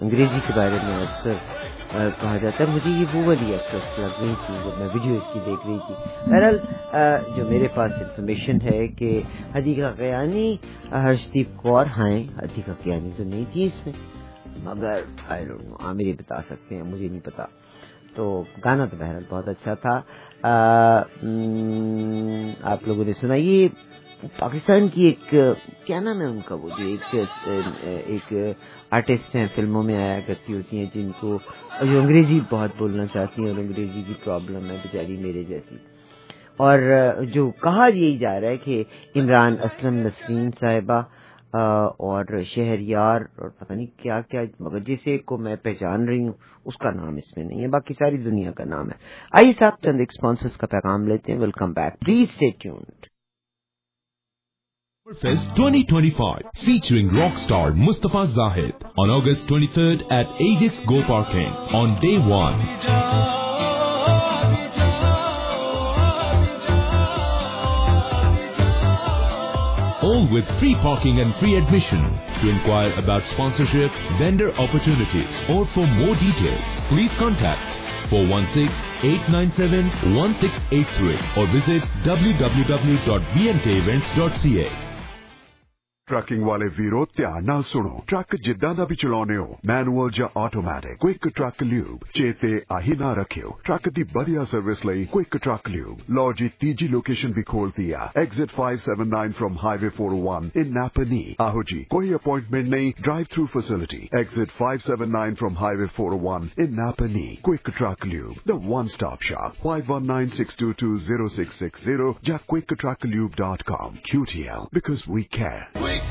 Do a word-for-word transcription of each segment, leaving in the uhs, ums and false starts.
انگریزی کے بارے میں اکثر کہا جاتا ہے. مجھے یہ وہ والی ایکٹریس لگ رہی تھی جب میں ویڈیو اس کی دیکھ رہی تھی. بہرحال جو میرے پاس انفارمیشن ہے کہ حدیقہ کیانی ہرشدیپ کور ہیں. حدیقہ کیانی تو نہیں تھی اس میں, مگر آئی ڈونٹ نو, عامر یہ بتا سکتے ہیں, مجھے نہیں پتا. تو گانا تو بہرحال بہت اچھا تھا. آپ لوگوں نے سنا. یہ پاکستان کی ایک کیا نام ہے ان کا, وہ جو ایک ایک آرٹسٹ ہیں, فلموں میں آیا کرتی ہوتی ہیں, جن کو جو انگریزی بہت بولنا چاہتی ہیں اور انگریزی کی پرابلم ہے بیچاری میرے جیسی. اور جو کہا یہی جا رہا ہے کہ عمران اسلم نسرین صاحبہ اور شہریار اور پتہ نہیں کیا کیا, مگر جسے کو میں پہچان رہی ہوں اس کا نام اس میں نہیں ہے, باقی ساری دنیا کا نام ہے. آئیے صاحب چند اسپانسرز کا پیغام لیتے ہیں. Welcome back, please stay tuned. Fest twenty twenty-five featuring rock star Mustafa Zahid on August twenty-third at Ajax Go Parking on day one. All with free parking and free admission. To inquire about sponsorship, vendor opportunities or for more details, please contact four one six, eight nine seven, one six eight three or visit w w w dot b n k events dot c a. Trucking ਵਾਲੇ ਵੀਰੋ ਧਿਆਨ ਨਾਲ ਸੁਣੋ. Truck ਜਿੱਦਾਂ ਦਾ ਵੀ ਚਲਾਉਣੇ ਹੋ, manual ਜਾਂ automatic, quick truck lube ਚੇਤੇ ਆਹੀ ਨਾ ਰੱਖਿਓ. ਟਰੱਕ ਦੀ ਵਧੀਆ ਸਰਵਿਸ ਲਈ ਕੁਇਕ ਟਰੱਕ ਲਿਊਬ. ਲਓ ਜੀ, ਤੀਜੀ ਲੋਕੇਸ਼ਨ ਵੀ ਖੋਲਤੀ ਆ, exit five seventy-nine from highway four oh one in Napanee. ਆਹੋ ਜੀ, ਕੋਈ ਅਪਾਇੰਟਮੈਂਟ ਨਹੀਂ, drive through facility. Exit five seventy-nine from highway four oh one in Napanee. Quick truck lube, the one stop shop. five one nine, six two two, zero six six zero ਜਾਂ quick truck lube dot com. Q T L, because we care.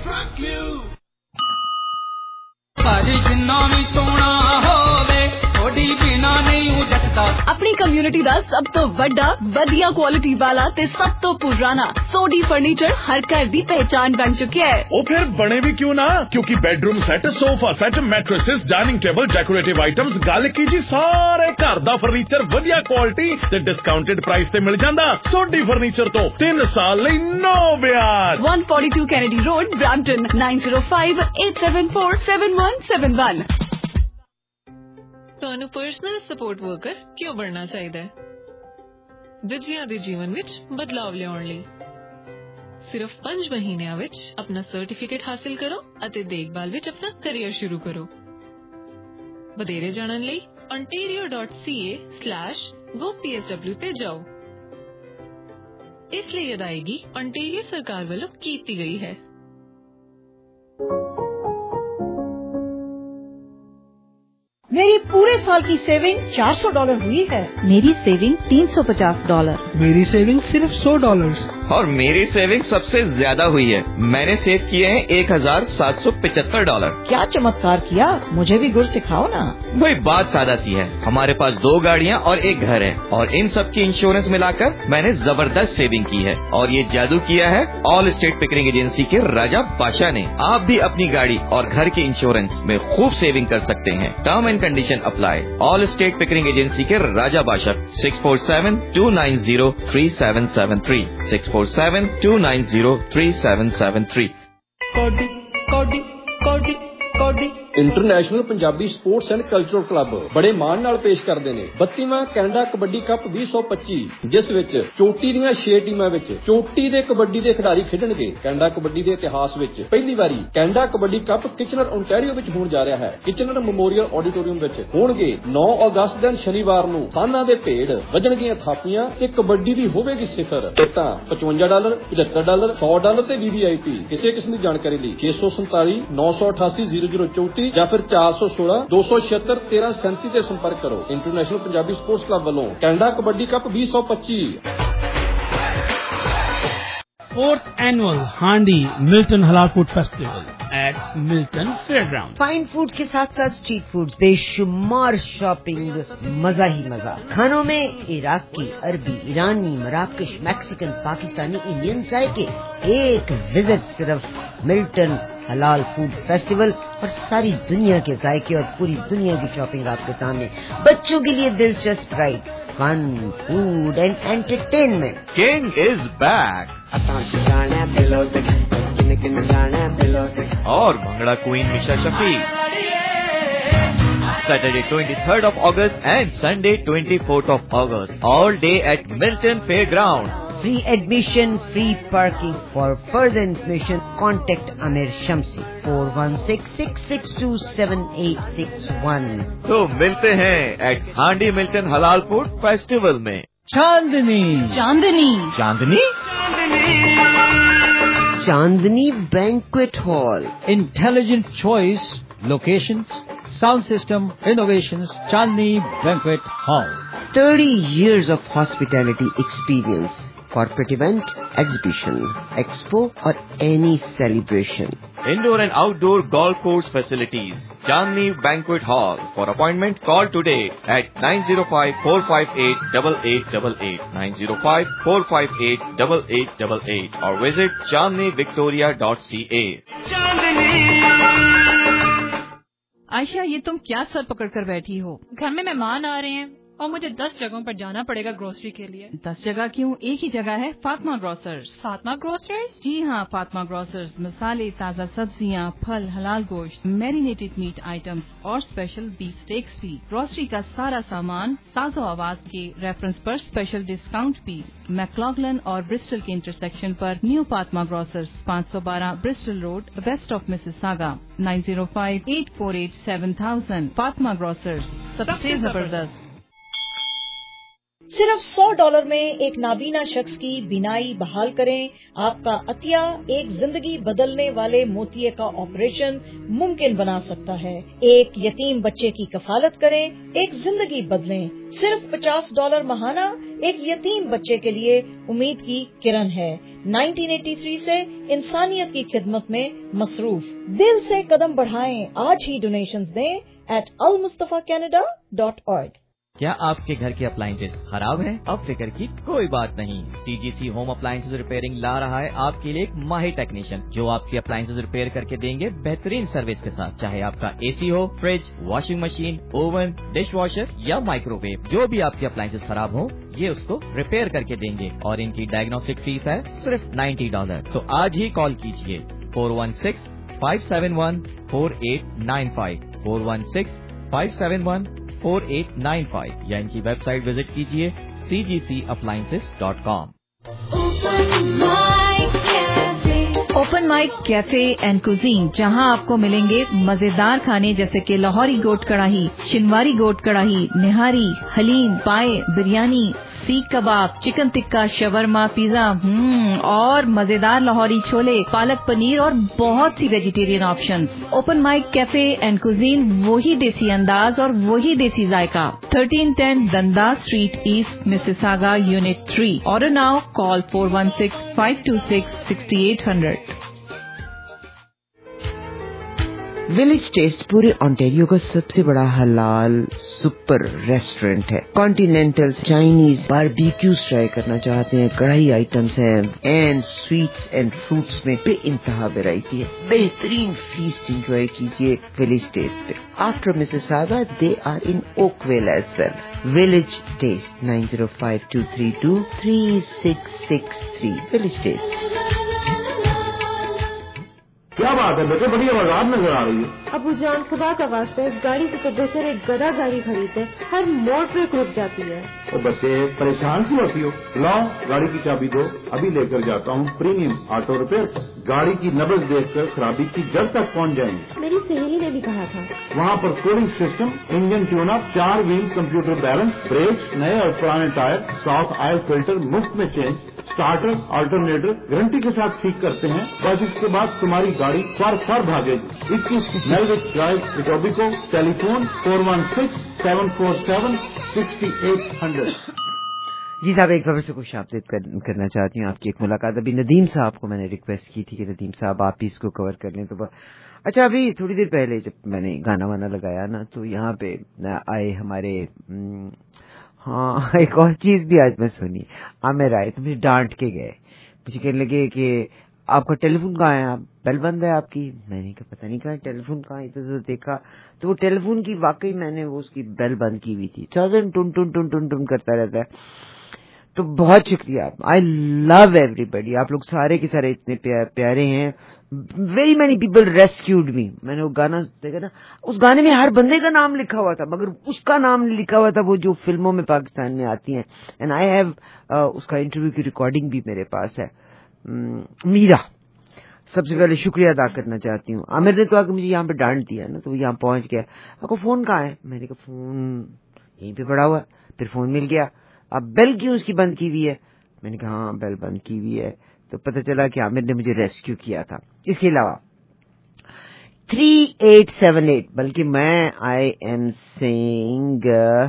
ਭਾਜੀ ਜਿੰਨਾ ਵੀ ਸੋਹਣਾ ਹੋਵੇ ਥੋੜੀ ਬਿਨਾ ਨਹੀਂ ਉਜੜਦਾ. ਆਪਣੀ community ਦਾ ਸਭ ਤੋਂ ਵੱਡਾ, ਵਧੀਆ ਕੁਆਲਿਟੀ ਵਾਲਾ ਤੇ ਸਭ ਤੋਂ ਪੁਰਾਣਾ ਸੋਡੀ ਫਰਨੀਚਰ ਹਰ ਘਰ ਦੀ ਪਹਿਚਾਨ ਬਣ ਚੁੱਕਿਆ ਹੈ. ਉਹ ਫਿਰ ਬਣੇ ਵੀ ਕਿਉਂ ਨਾ, ਕਿਉਂਕਿ bedroom set, sofa set, mattresses, dining table, decorative items, ਗੱਲ ਕੀ ਜੀ, ਸਾਰੇ ਘਰ ਦਾ ਫਰਨੀਚਰ ਵਧੀਆ ਕੁਆਲਿਟੀ ਤੇ ਡਿਸਕਾਊਂਟਡ ਪ੍ਰਾਈਸ ਤੇ ਮਿਲ ਜਾਂਦਾ. ਸੋਡੀ ਫਰਨੀਚਰ ਤੋਂ ਤਿੰਨ ਸਾਲ ਲਈ ਨੋ ਵਿਆਜ. one forty-two Kennedy Road, Brampton, nine zero five, eight seven four, seven one seven one. ਤੁਹਾਨੂੰ ਪਰਸਨਲ ਸਪੋਰਟ ਵਰਕਰ ਕਿਉਂ ਬਣਨਾ ਚਾਹੀਦਾ ਹੈ? ਦੂਜਿਆਂ ਦੇ ਜੀਵਨ ਵਿੱਚ ਬਦਲਾਵ ਲਿਆਉਣ ਲਈ. ਸਿਰਫ ਪੰਜ ਮਹੀਨਿਆਂ ਵਿੱਚ ਆਪਣਾ ਸਰਟੀਫਿਕੇਟ ਹਾਸਿਲ ਕਰੋ ਅਤੇ ਦੇਖਭਾਲ ਵਿੱਚ ਆਪਣਾ ਕੈਰੀਅਰ ਸ਼ੁਰੂ ਕਰੋ. ਵਧੇਰੇ ਜਾਣਨ ਲਈ ontario dot c a slash go p s w ਤੇ ਜਾਓ. ਇਸ ਲਈ ਅਦਾਇਗੀ ontario ਸਰਕਾਰ ਵੱਲੋਂ ਕੀਤੀ ਗਈ ਹੈ. میری پورے سال کی سیونگ چار سو ڈالر ہوئی ہے. میری سیونگ تین سو پچاس ڈالر. میری سیونگ صرف سو ڈالر. اور میری سیونگ سب سے زیادہ ہوئی ہے. میں نے سیو کیے ہیں ایک ہزار سات سو پچہتر ڈالر. کیا چمتکار کیا, مجھے بھی گر سکھاؤ نا. وہی بات سادہ سی ہے. ہمارے پاس دو گاڑیاں اور ایک گھر ہے اور ان سب کی انشورنس ملا کر میں نے زبردست سیونگ کی ہے. اور یہ جادو کیا ہے آل اسٹیٹ پکرنگ ایجنسی کے راجا بادشاہ نے. آپ بھی اپنی گاڑی اور گھر کی انشورنس میں خوب سیونگ کر سکتے ہیں. Term and condition apply. All state Pickering agency کے راجا بادشاہ. Six four seven two nine zero three seven seven three six four seven two nine zero three seven seven three. International Punjabi sports and cultural club ਬੜੇ ਮਾਣ ਨਾਲ ਪੇਸ਼ ਕਰਦੇ ਨੇ ਬੱਤੀਵਾਂ Canada kabaddi cup ਵੀਹ ਸੌ ਪੱਚੀ, ਜਿਸ ਵਿੱਚ ਚੋਟੀ ਦੀਆਂ ਛੇ ਟੀਮਾਂ ਵਿੱਚ ਚੋਟੀ ਦੇ ਕਬੱਡੀ ਦੇ ਖਿਡਾਰੀ ਖੇਡਣਗੇ. ਕੈਨੇਡਾ ਕਬੱਡੀ ਦੇ ਇਤਿਹਾਸ ਵਿੱਚ ਪਹਿਲੀ ਵਾਰੀ Canada kabaddi cup Kitchener Ontario ਵਿੱਚ ਹੋਣ ਜਾ ਰਿਹਾ ਹੈ. ਕਿਚਨਰ ਮੈਮੋਰੀਅਲ ਆਡੀਟੋਰੀਅਮ ਵਿੱਚ ਹੋਣਗੇ ਨੌ ਅਗਸਤ ਦਿਨ ਸ਼ਨੀਵਾਰ ਨੂੰ. ਸਾਨਾਂ ਦੇ ਭੇਡ ਵੱਜਣਗੀਆਂ ਥਾਪੀਆਂ ਤੇ ਕਬੱਡੀ ਦੀ ਹੋਵੇਗੀ ਸਿਫਰ. ਟਿਕਟਾਂ ਪਚਵੰਜਾ ਡਾਲਰ, ਪਝੱਤਰ ਡਾਲਰ, ਸੌ ਡਾਲਰ ਤੇ ਵੀ ਵੀ ਆਈ ਪੀ. ਕਿਸੇ ਕਿਸਮ ਦੀ ਜਾਣਕਾਰੀ ਲਈ ਛੇ ਸੌ ਸੰਤਾਲੀ ਨੌ ਸੌ ਅਠਾਸੀ ਜ਼ੀਰੋ ਜ਼ੀਰੋ ਚੌਂਤੀ ਜਾਂ ਫਿਰ ਚਾਰ ਸੌ ਸੋਲਾਂ ਦੋ ਸੌ ਛਿਅੱਤਰ ਤੇਰਾਂ ਸੈਂਤੀ ਤੇ ਸੰਪਰਕ ਕਰੋ. ਇੰਟਰਨੈਸ਼ਨਲ ਪੰਜਾਬੀ ਸਪੋਰਟਸ ਕਲੱਬ ਵੱਲੋਂ ਕੈਨੇਡਾ ਕਬੱਡੀ ਕੱਪ ਵੀਹ ਸੌ ਪੱਚੀ. Fourth annual Handi Milton Halal Food Festival at Milton Fairground. Fine foods کے ساتھ ساتھ اسٹریٹ فوڈز، بے شمار شاپنگ، مزہ ہی مزہ. کھانوں میں عراقی، عربی، ایرانی، مراکش، میکسیکن، پاکستانی، انڈین ذائقے. ایک وزٹ صرف ملٹن حلال فوڈ فیسٹیول اور ساری دنیا کے ذائقے اور پوری دنیا کی شاپنگ آپ کے سامنے. بچوں کے لیے دلچسپ ride, fun, food and entertainment. King is back اور bhangra queen Misha Shafi. Saturday twenty-third of August and Sunday twenty-fourth of August. All day at Milton Fairground. Free admission, free parking. For further information, contact Amir Shamsi four one six, six six two, seven eight six one. तो मिलते हैं at Handi Milton Halal Food Festival में. चांदनी चांदनी चांदनी Chandni Banquet Hall. Intelligent choice, locations, sound system, innovations, Chandni Banquet Hall. thirty years of hospitality experience. Corporate event, exhibition, expo or any celebration. Indoor and outdoor golf course facilities. Chandni Banquet Hall. For appointment, call today at nine zero five, four five eight, eight eight eight eight, nine zero five, four five eight, eight eight eight eight or visit chandni victoria dot c a. Ayesha, ये तुम क्या sir पकड़ कर बैठी हो? घर में मेहमान आ रहे हैं और मुझे दस जगहों पर जाना पड़ेगा ग्रोसरी के लिए। दस जगह क्यों, एक ही जगह है, फातिमा ग्रोसर्स। फातिमा ग्रोसर्स? जी हाँ, फातिमा ग्रोसर्स मसाले, ताज़ा सब्जियाँ, फल, हलाल गोश्त, मैरिनेटेड मीट आइटम्स और स्पेशल बीफ स्टेक्स भी। ग्रोसरी का सारा सामान साजो आवाज के रेफरेंस पर स्पेशल डिस्काउंट भी। मैक्लॉगलन और ब्रिस्टल के इंटरसेक्शन पर न्यू फातिमा ग्रोसर्स, पाँच सौ बारह Bristol road, west of Mississauga, nine zero five eight four eight seven thousand. Fatima grocers, सबसे जबरदस्त। सिर्फ सौ डॉलर में एक नाबीना शख्स की बीनाई बहाल करें। आपका अतिया एक जिंदगी बदलने वाले मोतिये का ऑपरेशन मुमकिन बना सकता है। एक यतीम बच्चे की कफालत करें, एक जिंदगी बदलें। सिर्फ पचास डॉलर महाना एक यतीम बच्चे के लिए उम्मीद की किरण है। उन्नीस सौ तिरासी से इंसानियत की खिदमत में मसरूफ। दिल से कदम बढ़ाएं, आज ही डोनेशंस दें at Al Mustafa Canada dot org. क्या आपके घर के अप्लायंसेस खराब हैं? अब फिक्र की कोई बात नहीं। सीजीसी होम अप्लायंसेस रिपेयरिंग ला रहा है आपके लिए एक माहिर टेक्नीशियन जो आपके अप्लायंसेस रिपेयर करके देंगे बेहतरीन सर्विस के साथ। चाहे आपका एसी हो, fridge, washing machine, oven, dish washer या माइक्रोवेव, जो भी आपके अप्लायंसेस खराब हो, ये उसको रिपेयर करके देंगे और इनकी डायग्नोस्टिक फीस है सिर्फ नाइन्टी डॉलर। तो आज ही कॉल कीजिए four one six, five seven one, four eight nine five, four one six, five seven one, four eight nine five या इनकी वेबसाइट विजिट कीजिए C G C appliances dot com. Open mic cafe and cuisine, जहां आपको मिलेंगे मजेदार खाने जैसे कि लाहौरी गोट कढ़ाई, शिनवारी गोट कढ़ाई, निहारी, haleem, paya, biryani, seekh kebab, chicken tikka, shawarma, pizza hmm और मजेदार लाहौरी छोले, पालक पनीर और बहुत सी vegetarian options. Open mic cafe and cuisine, वही देसी अंदाज और वही देसी जायका। Thirteen ten Dundas street east, Mississauga, unit three. Order now, call four one six, five two six, six eight hundred. Village taste पूरे ऑन्टेरियो का सबसे बड़ा हलाल सुपर रेस्टोरेंट है। कॉन्टिनेंटल, चाइनीज, बारबेक्यूज ट्राई करना चाहते हैं, कढ़ाई आइटम्स हैं एंड स्वीट्स एंड फ्रूट्स में बेइंतहा वैरायटी है। बेहतरीन फीस्ट एंजॉय कीजिए विलेज टेस्ट पे। After Mississauga they are in Oakville as well. Village taste nine zero five two three two three six six three. Village taste. क्या बात है बेटे, बड़ी आवाज नजर आ रही है। अबू जान, खुदा का वास्ता इस गाड़ी से तो बेहतर एक गधा गाड़ी खरीदते, हर मोड़ पे रुक जाती है। तो बच्चे परेशान क्यों होती हो? लाओ गाड़ी की चाबी दो, अभी लेकर जाता हूँ प्रीमियम ऑटो रिपेयर। गाड़ी की नब्ज देखकर खराबी की जड़ तक पहुँच जाएंगे। मेरी सहेली ने भी कहा था। वहाँ पर cooling system, engine tune up, चार व्हील कंप्यूटर बैलेंस, ब्रेक्स, नए और पुराने टायर, साफ ऑयल फिल्टर मुफ्त में चेंज, स्टार्टर, अल्टरनेटर गारंटी के साथ ठीक करते हैं। बस इसके बाद तुम्हारी गाड़ी फर फर भागेगी। इक्कीस Millwick drive, Etobicoke. Telephone four one six, seven four seven, sixty eight hundred. जी साहब, एक खबर से कुछ अपडेट कर, करना चाहती हूँ आपकी एक मुलाकात। अभी नदीम साहब को मैंने रिक्वेस्ट की थी कि नदीम साहब आप ही इसको कवर कर लें, तो अच्छा अभी थोड़ी देर पहले जब मैंने गाना वाना लगाया ना, तो यहाँ पे आए हमारे हाँ एक और चीज भी आज मैं सुनी। आमिर आए तो मुझे डांट के गए, मुझे कहने लगे कि आपका टेलीफोन कहाँ है, आप बेल बंद है आपकी। मैंने कहा पता नहीं कहा टेलीफोन कहाँ है, तो देखा तो वो टेलीफोन की वाकई मैंने वो उसकी बेल बंद की हुई थी। चौदह टुन टुन टुन टुन टुन करता रहता है। तो बहुत शुक्रिया, आई लव एवरीबडी, आप लोग सारे के सारे इतने प्या, प्यारे हैं। Very many people rescued me. मैंने वो गाना देखा ना, उस गाने में हर बंदे का नाम लिखा हुआ था, मगर उसका नाम नहीं लिखा हुआ था वो जो फिल्मों में पाकिस्तान में आती हैं. एंड आई हैव उसका इंटरव्यू की रिकॉर्डिंग भी मेरे पास है. मीरा, सबसे पहले शुक्रिया अदा करना चाहती हूँ. आमिर ने तो आके मुझे यहाँ पे डांट दिया ना, तो वो यहाँ पहुंच गया. आपको फोन कहाँ है? मैंने कहा फोन यहीं पे पड़ा हुआ. फिर फोन मिल गया. अब बेल क्यों उसकी बंद की हुई है? मैंने कहा हाँ बेल बंद की हुई है. तो पता चला कि आमिर ने मुझे रेस्क्यू किया था. इसके अलावा थ्री एट सेवन एट, बल्कि मैं आई एम सेइंग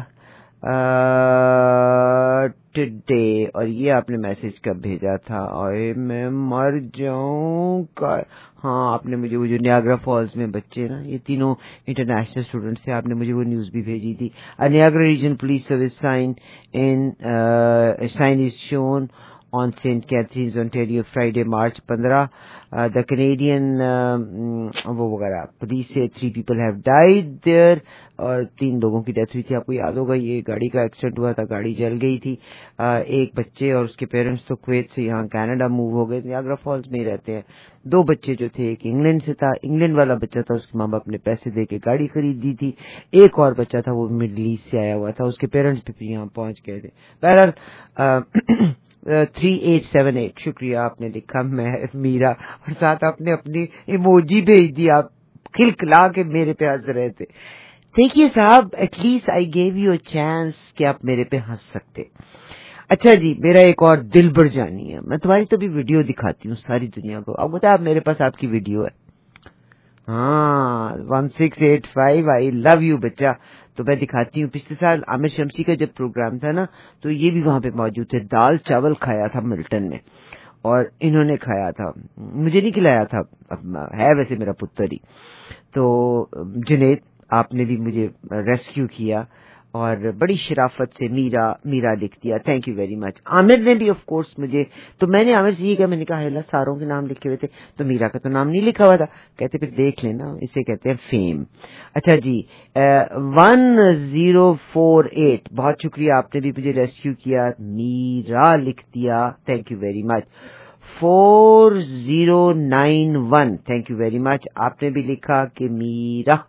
टुडे, और ये आपने मैसेज कब भेजा था? और मैं मर जाऊं का. हाँ, आपने मुझे वो जो नियाग्रा फॉल्स में बच्चे ना, ये तीनों इंटरनेशनल स्टूडेंट्स थे, आपने मुझे वो न्यूज भी भेजी थी. Niagara region police service sign in sign is shown on Saint Catharines, Ontario, Friday, March पंद्रह. Uh, the Canadian uh, वो वगैरह पुलिस से three people have died there, और तीन लोगों की डेथ हुई थी. आपको याद होगा ये गाड़ी का एक्सीडेंट हुआ था, गाड़ी जल गई थी. uh, एक बच्चे और उसके पेरेंट्स तो कुवैत से यहाँ कनाडा मूव हो गए, नियाग्रा फॉल्स में ही रहते हैं. दो बच्चे जो थे, एक इंग्लैंड से था, इंग्लैंड वाला बच्चा था, उसके माँ बाप ने पैसे दे के गाड़ी खरीद दी थी. एक और बच्चा था वो मिडल ईस्ट से आया हुआ था, उसके पेरेंट्स भी यहाँ पहुंच गए थे. बहरहाल थ्री एट सेवन एट, शुक्रिया आपने लिखा. मैं मीरा, और साथ आपने अपनी इमोजी भेज दी, आप खिलखिला के मेरे पे हंस रहे थे. देखिए साहब, at least I gave you a chance कि आप मेरे पे हंस सकते. अच्छा जी, मेरा एक और दिल बढ़ जानी है. मैं तुम्हारी तो भी वीडियो दिखाती हूँ सारी दुनिया को. अब बता, आप मेरे पास आपकी वीडियो है. हाँ, one six eight five, I love you बच्चा. तो मैं दिखाती हूँ. पिछले साल आमिर शमसी का जब प्रोग्राम था ना, तो ये भी वहां पे मौजूद थे. दाल चावल खाया था मिल्टन में, और इन्होंने खाया था, मुझे नहीं खिलाया था, है वैसे मेरा पुत्र ही. तो जुनेद, आपने भी मुझे रेस्क्यू किया, और बड़ी शराफत से मीरा मीरा लिख दिया. Thank you very much. Aamir ने भी ऑफ कोर्स मुझे, तो मैंने आमिर से ये कहा, मैंने कहा हेला सारों के नाम लिखे हुए थे, तो मीरा का तो नाम नहीं लिखा हुआ था. कहते फिर देख लेना, इसे कहते हैं फेम. अच्छा जी, वन जीरो फोर एट, बहुत शुक्रिया, आपने भी मुझे रेस्क्यू किया. मीरा लिख दिया, thank you very much. Four zero nine one, thank you very much, आपने भी लिखा कि मीरा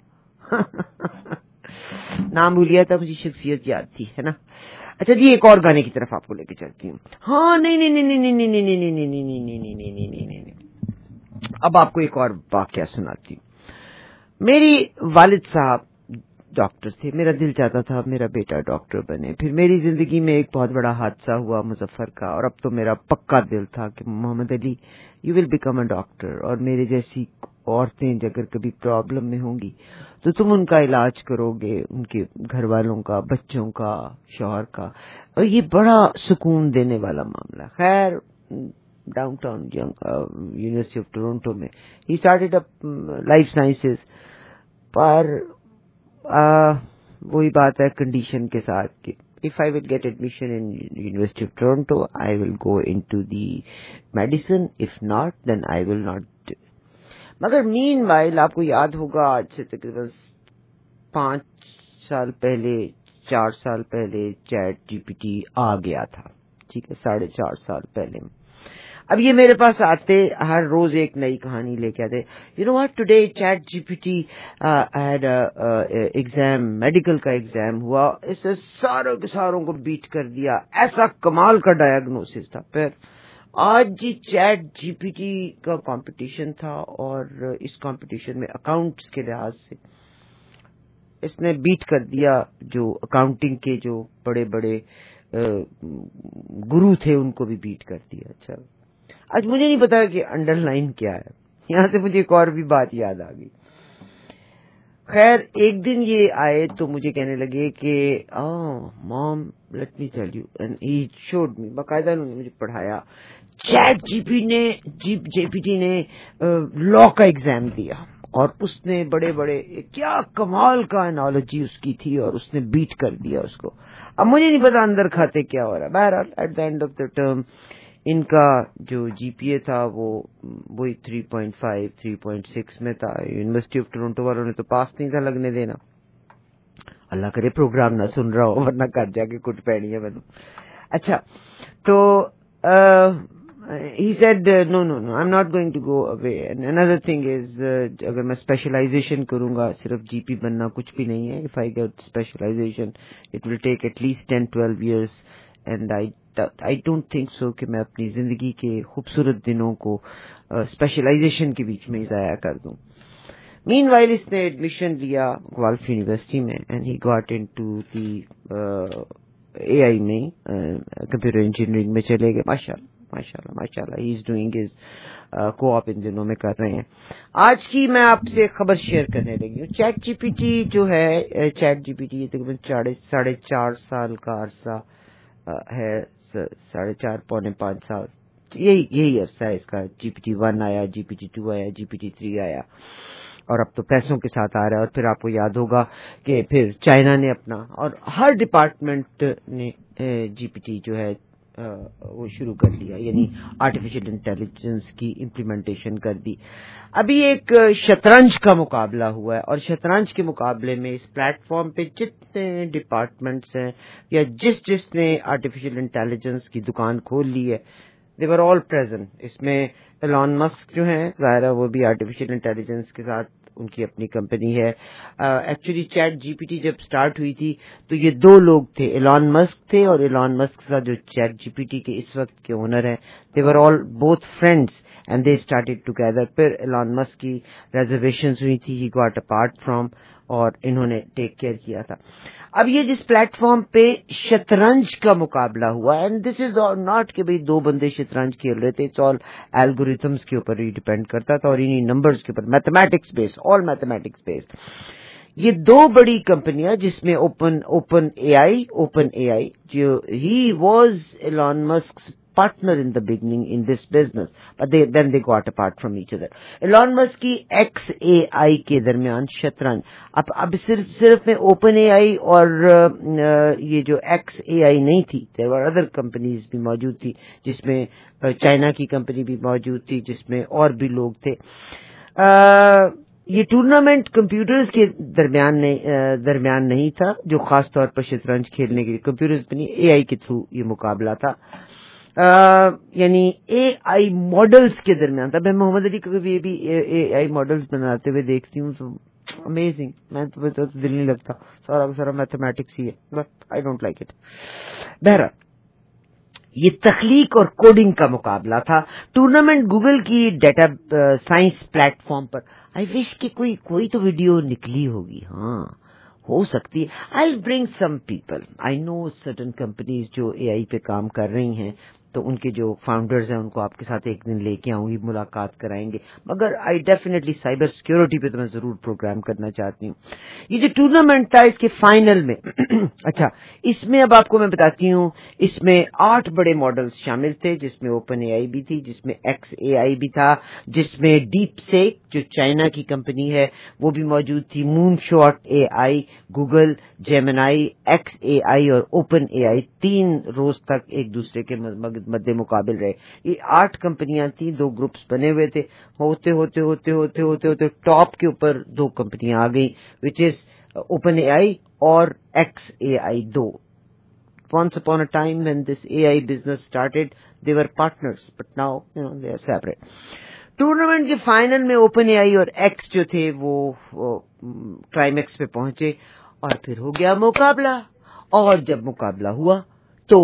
नाम भूल गया था, मुझे शख्सियत याद थी, है ना. अच्छा जी, एक और गाने की तरफ आपको लेके चलती हूँ. हाँ, नहीं नहीं नहीं नहीं नहीं नहीं नहीं नहीं नहीं नहीं नहीं नहीं नहीं नहीं नहीं नहीं नहीं अब आपको एक और वाकया सुनाती हूँ. मेरी वालिद साहब डॉक्टर थे. मेरा दिल चाहता था मेरा बेटा डॉक्टर बने. फिर मेरी जिंदगी में एक बहुत बड़ा हादसा हुआ मुजफ्फर का, और अब तो मेरा पक्का दिल था कि Mohammad Ali, you will become a doctor, और मेरे जैसी औरतें अगर कभी प्रॉब्लम में होंगी तो तुम उनका इलाज करोगे, उनके घर वालों का, बच्चों का, शौहर का. और ये बड़ा सुकून देने वाला मामला. खैर, डाउनटाउन यूनिवर्सिटी ऑफ टोरंटो में ही स्टार्टेड अप लाइफ साइंसेज. पर आ, वही बात है कंडीशन के साथ कि if I will get admission in University of Toronto, I will go into the medicine. If not, then I will not. मगर meanwhile आपको याद होगा, आज से तकरीबन पांच साल पहले, चार साल पहले चैट जीपीटी आ गया था. ठीक है, साढ़े चार साल पहले. अब ये मेरे पास आते, हर रोज एक नई कहानी लेके आते. You know what, today chat GPT had exam, medical का एग्जाम हुआ, इससे सारों के सारों को बीट कर दिया. ऐसा कमाल का डायग्नोसिस था. फिर आज जी चैट जीपीटी का कंपटीशन था, और इस कंपटीशन में अकाउंट्स के लिहाज से इसने बीट कर दिया. जो अकाउंटिंग के जो बड़े बड़े गुरु थे उनको भी बीट कर दिया. अच्छा, आज मुझे नहीं पता कि अंडरलाइन क्या है. यहां से मुझे एक और भी बात याद आ गई. खैर, एक दिन ये आए तो मुझे कहने लगे कि mom let me tell you, and he showed me, बाकायदा उन्होंने मुझे पढ़ाया. चैट जीपी ने जीप जेपीटी ने लॉ का एग्जाम दिया, और उसने बड़े बड़े, क्या कमाल का एनालॉजी उसकी थी, और उसने बीट कर दिया उसको. अब मुझे नहीं पता अंदर खाते क्या हो रहा है. बहरहाल at the end of the term इनका जो जीपीए था वो वही three point five, three point six में था. यूनिवर्सिटी ऑफ टोरंटो वालों ने तो पास नहीं था लगने देना. अल्लाह करे प्रोग्राम ना सुन रहा हो, वरना कर जाके कुट पैनी है मैंने. अच्छा, तो आ, he said uh, no no no I'm not going to go away. And another thing is uh, اگر میں specialization کروں گا صرف جی پی بننا کچھ بھی نہیں ہے. if I get specialization it will take at least ten twelve years and I I don't think so کہ میں اپنی زندگی کے خوبصورت دنوں کو اسپیشلائزیشن کے بیچ میں ضائع کر دوں. مین وائل اس نے ایڈمیشن لیا گوالف یونیورسٹی میں and he got into the A I میں کمپیوٹر انجینئرنگ میں چلے گئے. ماشاء اللہ ماشاء اللہ ماشاء اللہ ہی از ڈوئنگ ہز کو آپ ان دنوں میں کر رہے ہیں. آج کی میں آپ سے خبر شیئر کرنے لگی ہوں. چیٹ جی پی ٹی جو ہے چیٹ جی پی ٹی تقریباً ساڑھے چار سال کا عرصہ ہے, ساڑھے چار پونے پانچ سال یہی یہی عرصہ ہے اس کا. جی پی ٹی ون آیا, جی پی ٹی ٹو آیا, جی پی ٹی تھری آیا اور اب تو پیسوں کے ساتھ آ رہا ہے. اور پھر آپ کو یاد ہوگا کہ پھر چائنا نے اپنا اور ہر ڈپارٹمنٹ نے جی پی ٹی جو ہے وہ شروع کر لیا, یعنی آرٹیفیشل انٹیلیجنس کی امپلیمنٹیشن کر دی. ابھی ایک شطرنج کا مقابلہ ہوا ہے اور شطرنج کے مقابلے میں اس پلیٹ فارم پہ جتنے ڈپارٹمنٹس ہیں یا جس جس نے آرٹیفیشل انٹیلیجنس کی دکان کھول لی ہے they were all present. اس میں ایلان مسک جو ہیں ظاہر ہے وہ بھی آرٹیفیشل انٹیلیجنس کے ساتھ ان کی اپنی کمپنی ہے. Actually chat G P T جب سٹارٹ ہوئی تھی تو یہ دو لوگ تھے, ایلان مسک تھے اور ایلان مسک کے ساتھ جو چیٹ جی پی ٹی کے اس وقت کے اونر ہیں they were all both friends and they started together. پھر ایلان مسک کی ریزرویشنز ہوئی تھی, he got apart from اور انہوں نے ٹیک کیئر کیا تھا. اب یہ جس پلیٹ فارم پہ شطرنج کا مقابلہ ہوا اینڈ دس از ناٹ کہ بھئی دو بندے شطرنج کھیل رہے تھے, اٹس آل الگوریتھمس کے اوپر ہی ڈیپینڈ کرتا تھا اور انہی نمبرز کے اوپر, میتھمیٹکس بیس, آل میتھمیٹکس بیس. یہ دو بڑی کمپنیاں جس میں open open A I open A I جو he was Elon Musk's partner in the beginning in this business but they then they got apart from each other. Elon Musk کی X A I کے درمیان شطرنج اب اب صرف صرف میں اوپن اے آئی اور یہ جو ایکس اے آئی نہیں تھی, there were other companies بھی موجود تھی جس میں چائنا کی کمپنی بھی موجود تھی جس میں اور بھی لوگ تھے. یہ ٹورنامنٹ کمپیوٹرز کے درمیان نہیں درمیان نہیں تھا جو خاص طور پر شطرنج کھیلنے کے لیے کمپیوٹرز بنی, اے آئی کے تھرو یہ مقابلہ تھا. Uh, یعنی اے آئی ماڈلز کے درمیان تھا. میں محمد علی کو بھی بھی اے آئی ماڈلز بناتے ہوئے دیکھتی ہوں تو امیزنگ, میں تو دل نہیں لگتا, سارا سارا میتھمیٹکس ہی ہے, but I don't like it. بہرحال یہ تخلیق اور کوڈنگ کا مقابلہ تھا. ٹورنامنٹ گوگل کی ڈیٹا سائنس پلیٹ فارم پر. آئی وش کہ کوئی کوئی تو ویڈیو نکلی ہوگی, ہاں ہو سکتی ہے. I bring some people, I know certain companies جو اے آئی پہ کام کر رہی ہیں تو ان کے جو فاؤنڈرز ہیں ان کو آپ کے ساتھ ایک دن لے کے آؤں گی, ملاقات کرائیں گے. مگر آئی ڈیفینیٹلی سائبر سیکورٹی پہ تو میں ضرور پروگرام کرنا چاہتی ہوں. یہ جو ٹورنامنٹ تھا اس کے فائنل میں اچھا اس میں اب آپ کو میں بتاتی ہوں, اس میں آٹھ بڑے ماڈلز شامل تھے جس میں اوپن اے آئی بھی تھی, جس میں ایکس اے آئی بھی تھا, جس میں ڈیپ سیک جو چائنا کی کمپنی ہے وہ بھی موجود تھی, moon shot A I, Google, Gemini, X A I اور اوپن اے آئی تین روز تک ایک دوسرے کے مد مقابل رہے. یہ آٹھ کمپنیاں تھیں, دو گروپس بنے ہوئے تھے. ہوتے ہوتے ہوتے ہوتے ہوتے ہوتے ٹاپ کے اوپر دو کمپنیاں آ گئی وچ از اوپن اے آئی اور X A I. Though once upon a time when this A I business started they were partners but now you know they are separate. Tournament کے فائنل میں open A I اور X جو تھے وہ climax پہ پہنچے اور پھر ہو گیا مقابلہ. اور جب مقابلہ ہوا تو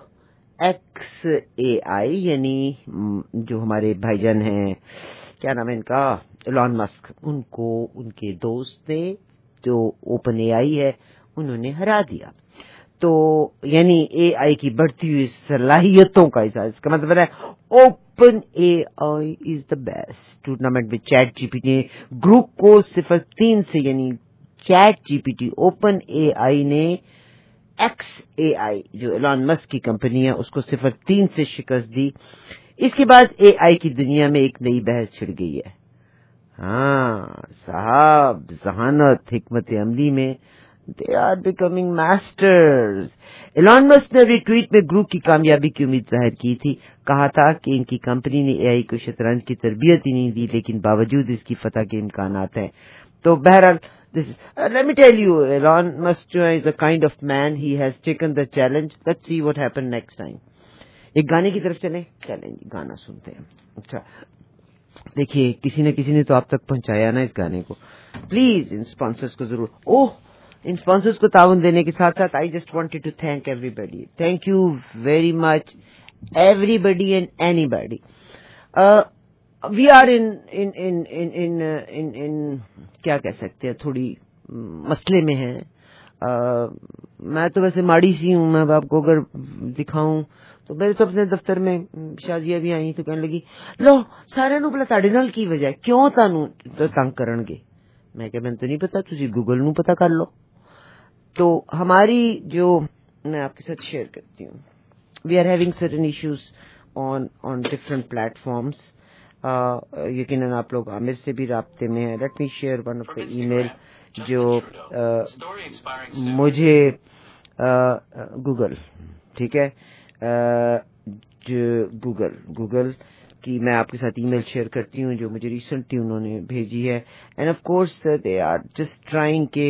ایکس اے آئی یعنی جو ہمارے بھائی جان ہیں, کیا نام ہے ان کا, ایلان مسک, ان کو ان کے دوست نے جو اوپن اے آئی ہے انہوں نے ہرا دیا. تو یعنی اے آئی کی بڑھتی ہوئی صلاحیتوں کا اظہار, اس کا مطلب ہے open A I is the best. Tournament میں chat G P T group کو صفر تین سے, یعنی chat G P T open A I نے ایکس اے آئی جو ایلان مسک کی کمپنی ہے اس کو صفر تین سے شکست دی. اس کے بعد اے آئی کی دنیا میں ایک نئی بحث چھڑ گئی ہے. ہاں صاحب, ذہانت, حکمت عملی میں they are becoming masters. ایلان مسک نے ری ٹویٹ میں گروپ کی کامیابی کی امید ظاہر کی تھی. کہا تھا کہ ان کی کمپنی نے اے آئی کو شطرنج کی تربیت ہی نہیں دی لیکن باوجود اس کی فتح کے امکانات ہیں. تو بہرحال this is, uh, let me tell you, Elon Musk is a kind of man. He has taken the challenge. Let's see what happens next time. ایک گانے کی طرف چلیں. چلیں جی گانا سنتے ہیں. اچھا دیکھیے کسی نہ کسی نے تو آپ تک پہنچایا نا اس گانے کو. پلیز ان اسپانسرس کو ضرور, اوہ ان اسپانسرس کو تعاون دینے کے ساتھ ساتھ I just wanted to thank everybody. Thank you very much everybody and anybody. We are in کیا کہہ سکتے ہیں, تھوڑی مسئلے میں ہیں. میں تو ویسے ماڑی سی ہوں, میں آپ کو اگر دکھاؤں تو میرے تو اپنے دفتر میں شازیہ بھی آئی تو کہنے لگی لو سارے نو بلا تاڑے نال کی وجہ کیوں تانوں تنگ کرن گے. میں کہ مینوں تو نہیں پتا, تسی گوگل نو پتا کر لو. تو ہماری جو میں آپ کے ساتھ شیئر کرتی ہوں, we are having certain issues on on different platforms. یقیناً آپ لوگ عامر سے بھی رابطے میں ہیں. Let me share one of the email جو مجھے گوگل, ٹھیک ہے, گوگل گوگل کی میں آپ کے ساتھ ای میل شیئر کرتی ہوں جو مجھے ریسنٹلی انہوں نے بھیجی ہے. And of course they are just trying کہ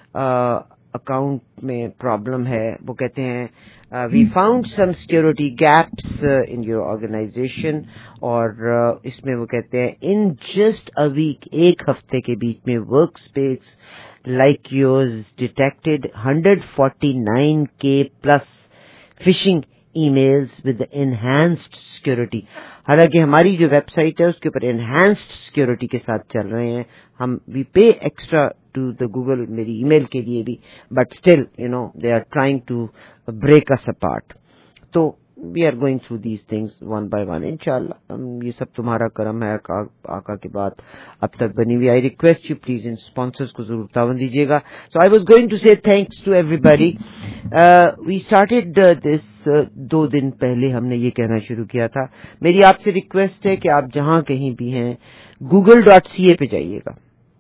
اکاؤنٹ میں پرابلم ہے. وہ کہتے ہیں we found some security gaps in your organization, اور اس میں وہ کہتے ہیں ان جسٹ اے ویک, ایک ہفتے کے بیچ میں workspace like yours detected hundred forty nine K plus phishing emails with enhanced security. حالانکہ ہماری جو ویب سائٹ ہے اس کے اوپر انہینسڈ سیکورٹی کے ساتھ چل رہے ہیں. ہم we pay extra to the Google میری ای میل کے لیے بھی, but still you know they are trying to break us apart. تو we are going through these things one by one. انشاءاللہ یہ سب تمہارا کرم ہے آقا کے بعد اب تک بنی ہوئی. آئی ریکویسٹ یو پلیز ان اسپانسرز کو ضرور تعاون دیجیے گا. So I was going to say thanks to everybody. We started this, دو دن پہلے ہم نے یہ کہنا شروع کیا تھا. میری آپ سے ریکویسٹ ہے کہ آپ جہاں کہیں بھی ہیں گوگل ڈاٹ سی اے پہ جائیے گا,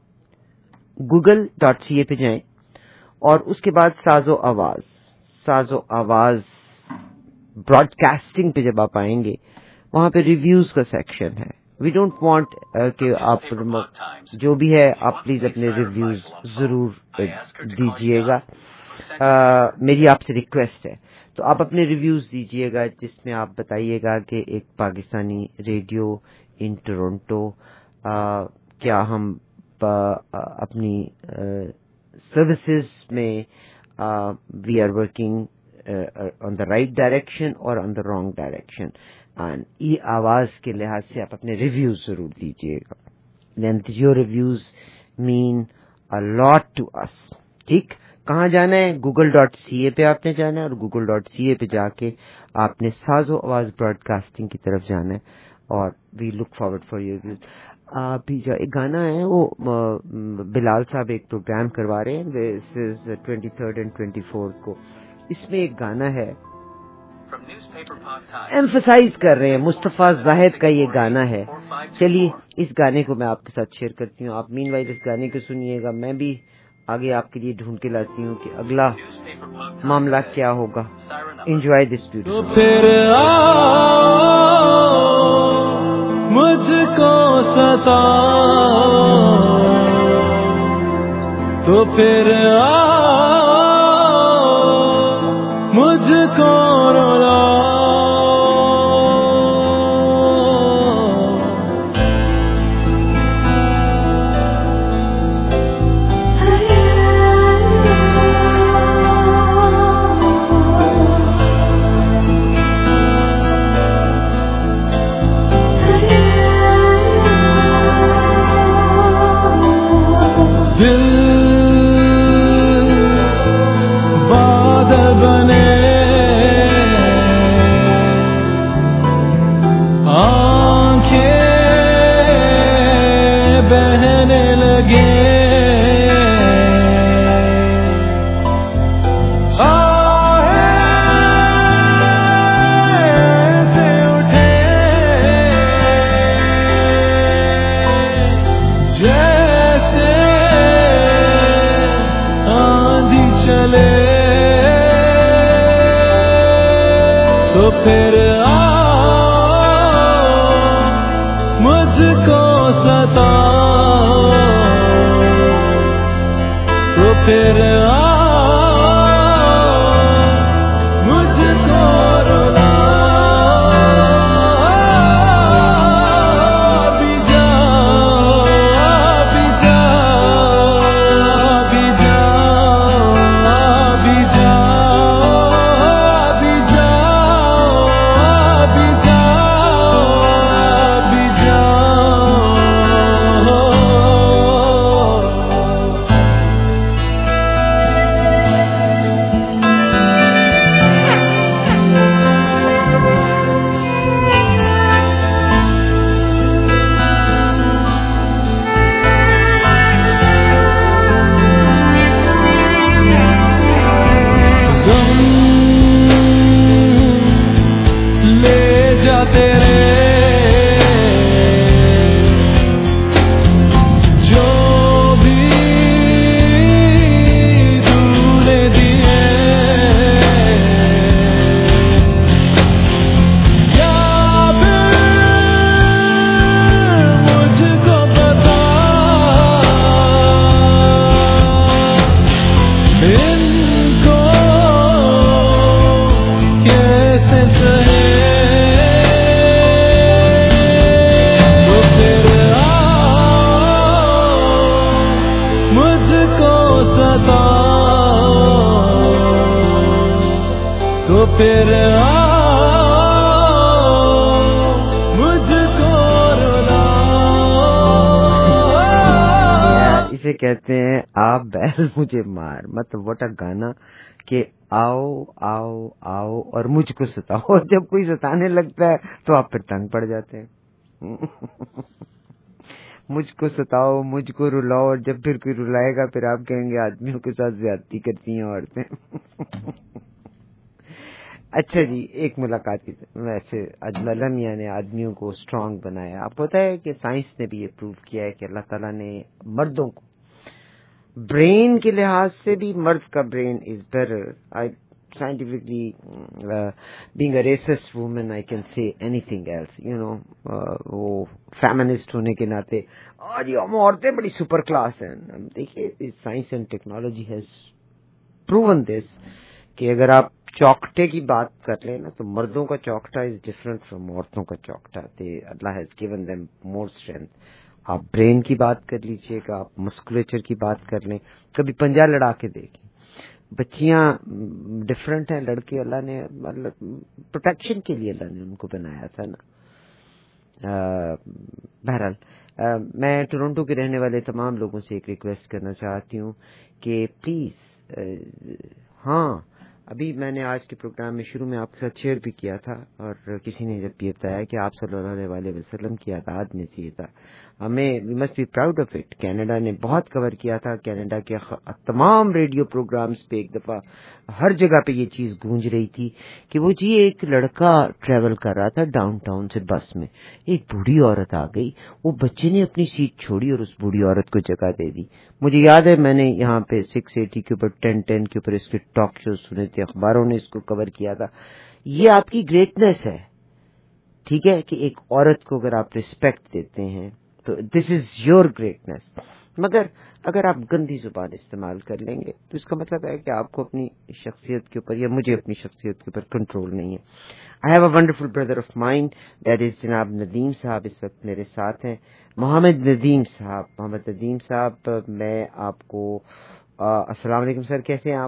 گوگل ڈاٹ سی اے پہ جائیں, اور اس کے بعد ساز و آواز, ساز و آواز براڈ کاسٹنگ پہ جب آپ آئیں گے وہاں پہ ریویوز کا سیکشن ہے. وی ڈونٹ وانٹ کہ آپ جو بھی ہے آپ پلیز اپنے ریویوز ضرور دیجیے گا. میری آپ سے ریکویسٹ ہے تو آپ اپنے ریویوز دیجیے گا جس میں آپ بتائیے گا کہ ایک پاکستانی ریڈیو ان ٹورنٹو, کیا ہم اپنی سروسز میں we are working on the right direction اور on the wrong direction. And ای آواز کے لحاظ سے آپ اپنے ریویوز ضرور دیجیے گا. Then your reviews mean a lot to us. ٹھیک, کہاں جانا ہے؟ گوگل ڈاٹ سی اے پہ آپ نے جانا ہے, اور گوگل ڈاٹ سی اے پہ جا کے آپ نے ساز و آواز براڈ کاسٹنگ کی طرف جانا ہے, اور we look forward for your reviews. ابھی جو ایک گانا ہے وہ بلال صاحب ایک پروگرام کروا رہے ہیں, this is twenty third and twenty fourth کو. اس میں ایک گانا ہے ایمفسائز کر رہے ہیں, مصطفیٰ زاہد کا یہ گانا ہے. چلیے اس گانے کو میں آپ کے ساتھ شیئر کرتی ہوں. آپ مین وائل اس گانے کو سنیے گا, میں بھی آگے آپ کے لیے ڈھونڈ کے لاتی ہوں کہ اگلا معاملہ کیا ہوگا. Enjoy this video. مجھ کو ستا تو پھر آ مجھ کو رولا, تو پھر آ مجھ کو ستا تو پھر آ مجھ کو رلا. फिर आओ मुझको रुलाओ। इसे कहते हैं आप बैल मुझे मार, मतलब व्हाट अ गाना कि आओ आओ आओ और मुझको सताओ। जब कोई सताने लगता है तो आप फिर तंग पड़ जाते हैं। मुझको सताओ मुझको रुलाओ, और जब फिर कोई रुलाएगा फिर आप कहेंगे आदमियों के साथ ज्यादती करती हैं औरतें। अच्छा जी, एक मुलाकात की वैसे अल्लाह मियां ने आदमियों को स्ट्रांग बनाया। आपको पता है कि साइंस ने भी ये प्रूव किया है कि अल्लाह ताला ने मर्दों को ब्रेन के लिहाज से भी, मर्द का brain is better. I scientifically uh, being a racist woman I can say anything else, you know, uh, वो feminist होने के नाते आज हम औरतें बड़ी सुपर क्लास हैं। देखिए science and technology has proven this कि अगर आप चौकटे की बात कर लें ना तो मर्दों का चौकटा इज डिफरेंट फ्रॉम औरतों का चौकटा। They Allah has given them more strength. आप ब्रेन की बात कर लीजिएगा, आप मस्कुलेचर की बात कर लें, कभी पंजा लड़ा के देखें। बच्चियां डिफरेंट हैं, लड़के अल्लाह ने मतलब प्रोटेक्शन के लिए अल्लाह ने उनको बनाया था ना। बहरहाल मैं टोरंटो के रहने वाले तमाम लोगों से एक रिक्वेस्ट करना चाहती हूँ कि प्लीज, हाँ अभी मैंने आज के प्रोग्राम में शुरू में आपके साथ शेयर भी किया था और किसी ने जब ये बताया कि आप सल्लल्लाहु अलैहि वसल्लम की आदात में से था, हमें we must be proud of it. Canada ने बहुत कवर किया था, कनाडा के तमाम रेडियो प्रोग्राम्स पे एक दफा हर जगह पे ये चीज गूंज रही थी कि वो जी एक लड़का ट्रेवल कर रहा था डाउनटाउन से बस में, एक बूढ़ी औरत आ गई, वो बच्चे ने अपनी सीट छोड़ी और उस बूढ़ी औरत को जगह दे दी। मुझे याद है मैंने यहाँ पे सिक्स एटी के ऊपर टेन टेन के ऊपर इसके टॉक शो सुने थे, अखबारों ने इसको कवर किया था। ये आपकी ग्रेटनेस है, ठीक है, कि एक औरत को अगर आप रिस्पेक्ट देते हैं तो दिस इज योर ग्रेटनेस। मगर अगर आप गंदी जुबान इस्तेमाल कर लेंगे तो इसका मतलब है कि आपको अपनी शख्सियत के ऊपर या मुझे अपनी शख्सियत के ऊपर कंट्रोल नहीं है। I have a wonderful brother of mind that is जनाब नदीम साहब, इस वक्त मेरे साथ हैं, मोहम्मद नदीम साहब। मोहम्मद नदीम साहब, मैं आपको अस्सलाम वालेकुम सर, कैसे हैं आप?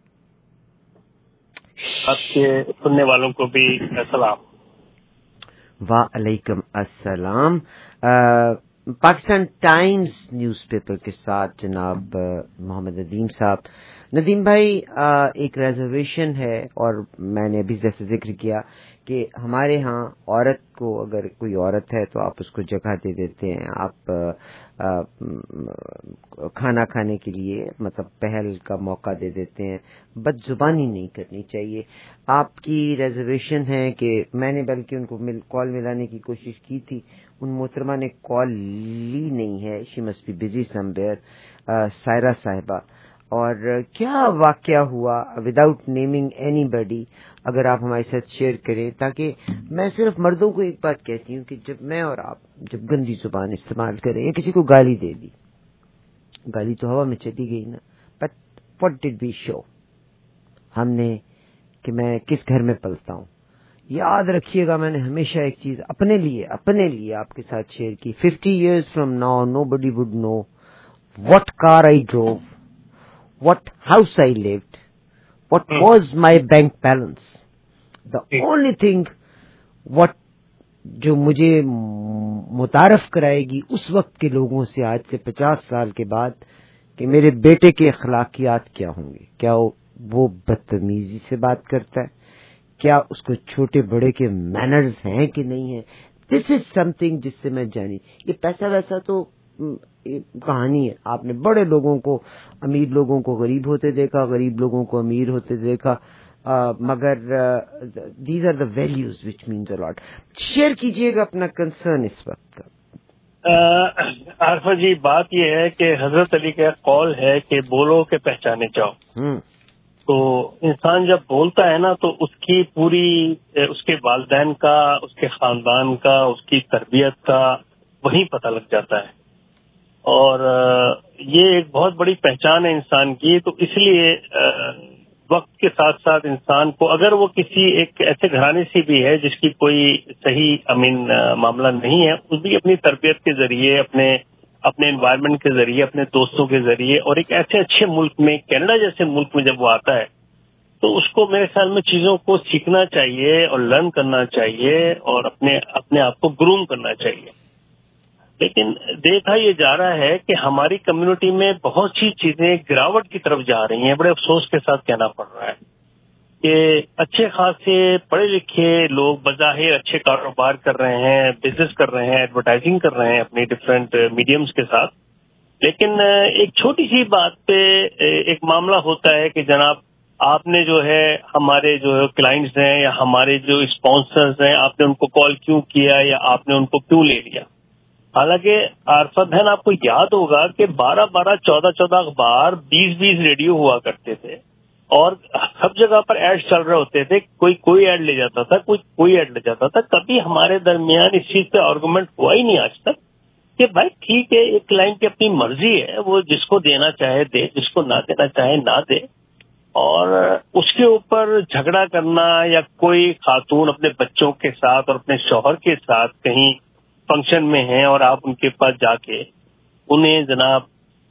आपके सुनने वालों को भी सलाम। वालेकुम अस्सलाम। पाकिस्तान टाइम्स न्यूज़पेपर के साथ जनाब मोहम्मद नदीम साहब। नदीम भाई, आ, एक रिजर्वेशन है और मैंने अभी जैसे जिक्र किया कि हमारे यहाँ औरत को, अगर कोई औरत है तो आप उसको जगह दे देते हैं, आप आ, आ, खाना खाने के लिए मतलब पहल का मौका दे देते हैं। बदजुबानी नहीं करनी चाहिए। आपकी रिजर्वेशन है कि मैंने बल्कि उनको मिल, कॉल मिलाने की कोशिश की थी, उन मोहतरमा ने कॉल ली नहीं है, she must be busy somewhere, Saira Sahiba. और क्या वाकया हुआ, विदाउट नेमिंग एनीबॉडी, अगर आप हमारे साथ शेयर करें, ताकि मैं सिर्फ मर्दों को एक बात कहती हूँ कि जब मैं और आप जब गंदी जुबान इस्तेमाल करें या किसी को गाली दे दी, गाली तो हवा में चली गई ना, but what did we show, हमने कि मैं किस घर में पलता हूँ। याद रखिएगा, मैंने हमेशा एक चीज अपने लिए अपने लिए आपके साथ शेयर की, fifty years from now nobody would know what car I drove, what house I lived, what hmm. was my bank balance. The hmm. only thing what जो मुझे मुतारफ कराएगी उस वक्त के लोगों से आज से पचास साल के बाद कि मेरे बेटे के अखलाकियात क्या होंगे, क्या वो, वो बदतमीजी से बात करता है, क्या उसको छोटे बड़े के मैनर्स हैं कि नहीं है। दिस इज समथिंग जिससे मैं जानी। ये पैसा वैसा तो कहानी है, आपने बड़े लोगों को, अमीर लोगों को गरीब होते देखा, गरीब लोगों को अमीर होते देखा, uh, मगर these are the values which means a lot. Share कीजिएगा अपना कंसर्न इस वक्त का। आरफा जी, बात यह है कि हजरत अली का कौल है कि बोलो के पहचाने जाओ। तो इंसान जब बोलता है ना तो उसकी पूरी, उसके वालिदैन का, उसके खानदान का, उसकी तरबियत का वहीं पता लग जाता है। और ये एक बहुत बड़ी पहचान है इंसान की। तो इसलिए वक्त के साथ साथ इंसान को, अगर वो किसी एक ऐसे घराने से भी है जिसकी कोई सही अमीन मामला नहीं है, वो भी अपनी तरबियत के जरिए, अपने अपने एनवायरनमेंट के जरिए, अपने दोस्तों के जरिए और एक ऐसे अच्छे मुल्क में, कनाडा जैसे मुल्क में जब वो आता है تو اس کو میرے خیال میں چیزوں کو سیکھنا چاہیے اور لرن کرنا چاہیے اور اپنے اپنے آپ کو گروم کرنا چاہیے. لیکن دیکھا یہ جا رہا ہے کہ ہماری کمیونٹی میں بہت سی چیزیں گراوٹ کی طرف جا رہی ہیں. بڑے افسوس کے ساتھ کہنا پڑ رہا ہے کہ اچھے خاصے پڑھے لکھے لوگ بظاہر اچھے کاروبار کر رہے ہیں, بزنس کر رہے ہیں, ایڈورٹائزنگ کر رہے ہیں اپنی ڈفرینٹ میڈیمز کے ساتھ, لیکن ایک چھوٹی سی بات پہ ایک معاملہ ہوتا ہے کہ جناب آپ نے جو ہے ہمارے جو کلائنٹس ہیں یا ہمارے جو اسپانسرز ہیں, آپ نے ان کو کال کیوں کیا یا آپ نے ان کو کیوں لے لیا. حالانکہ عارفہ بہن آپ کو یاد ہوگا کہ بارہ بارہ چودہ چودہ اخبار, بیس بیس ریڈیو ہوا کرتے تھے اور سب جگہ پر ایڈ چل رہے ہوتے تھے. کوئی کوئی ایڈ لے جاتا تھا, کوئی کوئی ایڈ لے جاتا تھا. کبھی ہمارے درمیان اس چیز پہ آرگومنٹ ہوا ہی نہیں آج تک کہ بھائی ٹھیک ہے ایک کلائنٹ کی اپنی مرضی ہے, وہ جس کو دینا چاہے دے, جس کو نہ دینا چاہے نہ دے. اور اس کے اوپر جھگڑا کرنا یا کوئی خاتون اپنے بچوں کے ساتھ اور اپنے شوہر کے ساتھ کہیں فنکشن میں ہیں اور آپ ان کے پاس جا کے انہیں جناب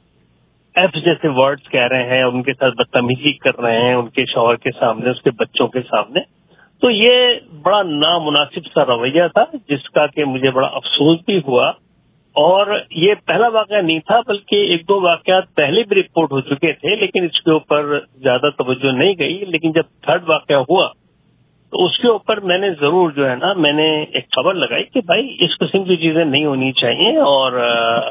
ایف جیسے ورڈز کہہ رہے ہیں, ان کے ساتھ بدتمیزی کر رہے ہیں ان کے شوہر کے سامنے, اس کے بچوں کے سامنے, تو یہ بڑا نامناسب سا رویہ تھا جس کا کہ مجھے بڑا افسوس بھی ہوا. اور یہ پہلا واقعہ نہیں تھا بلکہ ایک دو واقعات پہلے بھی رپورٹ ہو چکے تھے, لیکن اس کے اوپر زیادہ توجہ نہیں گئی. لیکن جب تھرڈ واقعہ ہوا تو اس کے اوپر میں نے ضرور جو ہے نا میں نے ایک خبر لگائی کہ بھائی اس قسم کی چیزیں نہیں ہونی چاہیے اور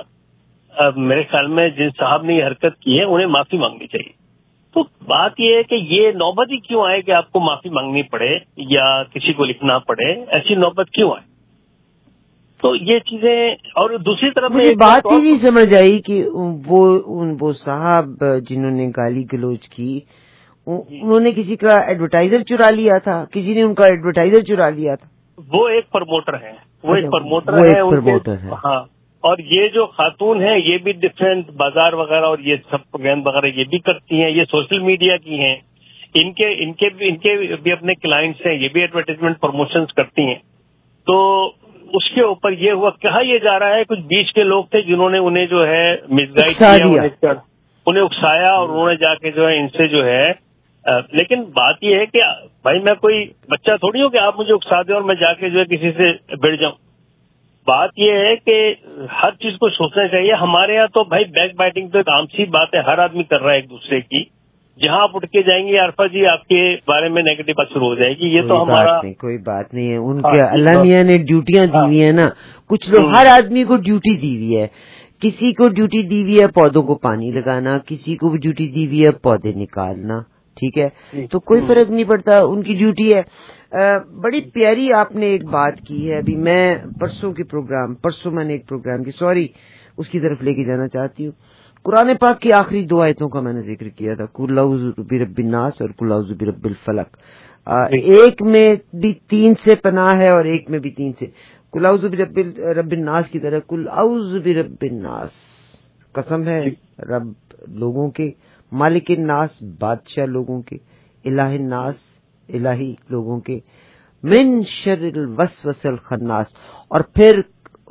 اب میرے خیال میں جن صاحب نے یہ حرکت کی ہے انہیں معافی مانگنی چاہیے. تو بات یہ ہے کہ یہ نوبت ہی کیوں آئے کہ آپ کو معافی مانگنی پڑے یا کسی کو لکھنا پڑے, ایسی نوبت کیوں آئے؟ تو یہ چیزیں. اور دوسری طرف مجھے بات ہی نہیں سمجھ آئی کہ وہ وہ صاحب جنہوں نے گالی گلوچ کی انہوں نے کسی کا ایڈورٹائزر چرا لیا تھا, کسی نے ان کا ایڈورٹائزر چرا لیا تھا. وہ ایک پروموٹر ہیں, وہ ایک پروموٹر وہ ہیں, ایک پروموٹر ہیں. ہاں. اور یہ جو خاتون ہیں یہ بھی ڈفرینٹ بازار وغیرہ اور یہ سب گیند وغیرہ یہ بھی کرتی ہیں, یہ سوشل میڈیا کی ہیں, ان کے ان کے بھی ان کے بھی اپنے کلائنٹس ہیں, یہ بھی ایڈورٹائزمنٹ پروموشنز کرتی ہیں. تو اس کے اوپر یہ ہوا, کہا یہ جا رہا ہے کچھ بیچ کے لوگ تھے جنہوں نے انہیں جو ہے مس گائیڈ کیا, انہیں اکسایا اور انہوں نے جا کے جو ہے ان سے جو ہے. لیکن بات یہ ہے کہ بھائی میں کوئی بچہ تھوڑی ہوں کہ آپ مجھے اکسا دیں اور میں جا کے جو ہے کسی سے بڑھ جاؤں. بات یہ ہے کہ ہر چیز کو سوچنا چاہیے. ہمارے یہاں تو بھائی بیک بائٹنگ تو ایک عام سی بات ہے, ہر آدمی کر رہا ہے ایک دوسرے کی. جہاں آپ اٹھ کے جائیں گے عارفہ جی آپ کے بارے میں نیگیٹو بات شروع ہو جائے گی. یہ تو ہمارا کوئی بات نہیں ہے, ان کے اللہ میاں نے ڈیوٹیاں دی ہوئی ہیں نا. کچھ لوگ, ہر آدمی کو ڈیوٹی دی ہوئی ہے. کسی کو ڈیوٹی دی ہوئی ہے پودوں کو پانی لگانا, کسی کو بھی ڈیوٹی دی ہوئی ہے پودے نکالنا, ٹھیک ہے, تو کوئی فرق نہیں پڑتا, ان کی ڈیوٹی ہے. بڑی پیاری آپ نے ایک بات کی ہے. ابھی میں پرسوں کے پروگرام پرسوں میں نے ایک پروگرام کی سوری اس کی طرف لے کے جانا چاہتی ہوں. قرآن پاک کی آخری دو آیتوں کا میں نے ذکر کیا تھا, قل اعوذ برب الناس اور قل اعوذ برب الفلق. ایک میں بھی تین سے پناہ ہے اور ایک میں بھی تین سے. قل اعوذ برب رب الناس کی طرح قل اعوذ برب الناس, قسم ہے رب لوگوں کے, مالک الناس بادشاہ لوگوں کے, الہ الناس الہی لوگوں کے, من شر الوسوس الخناس. اور پھر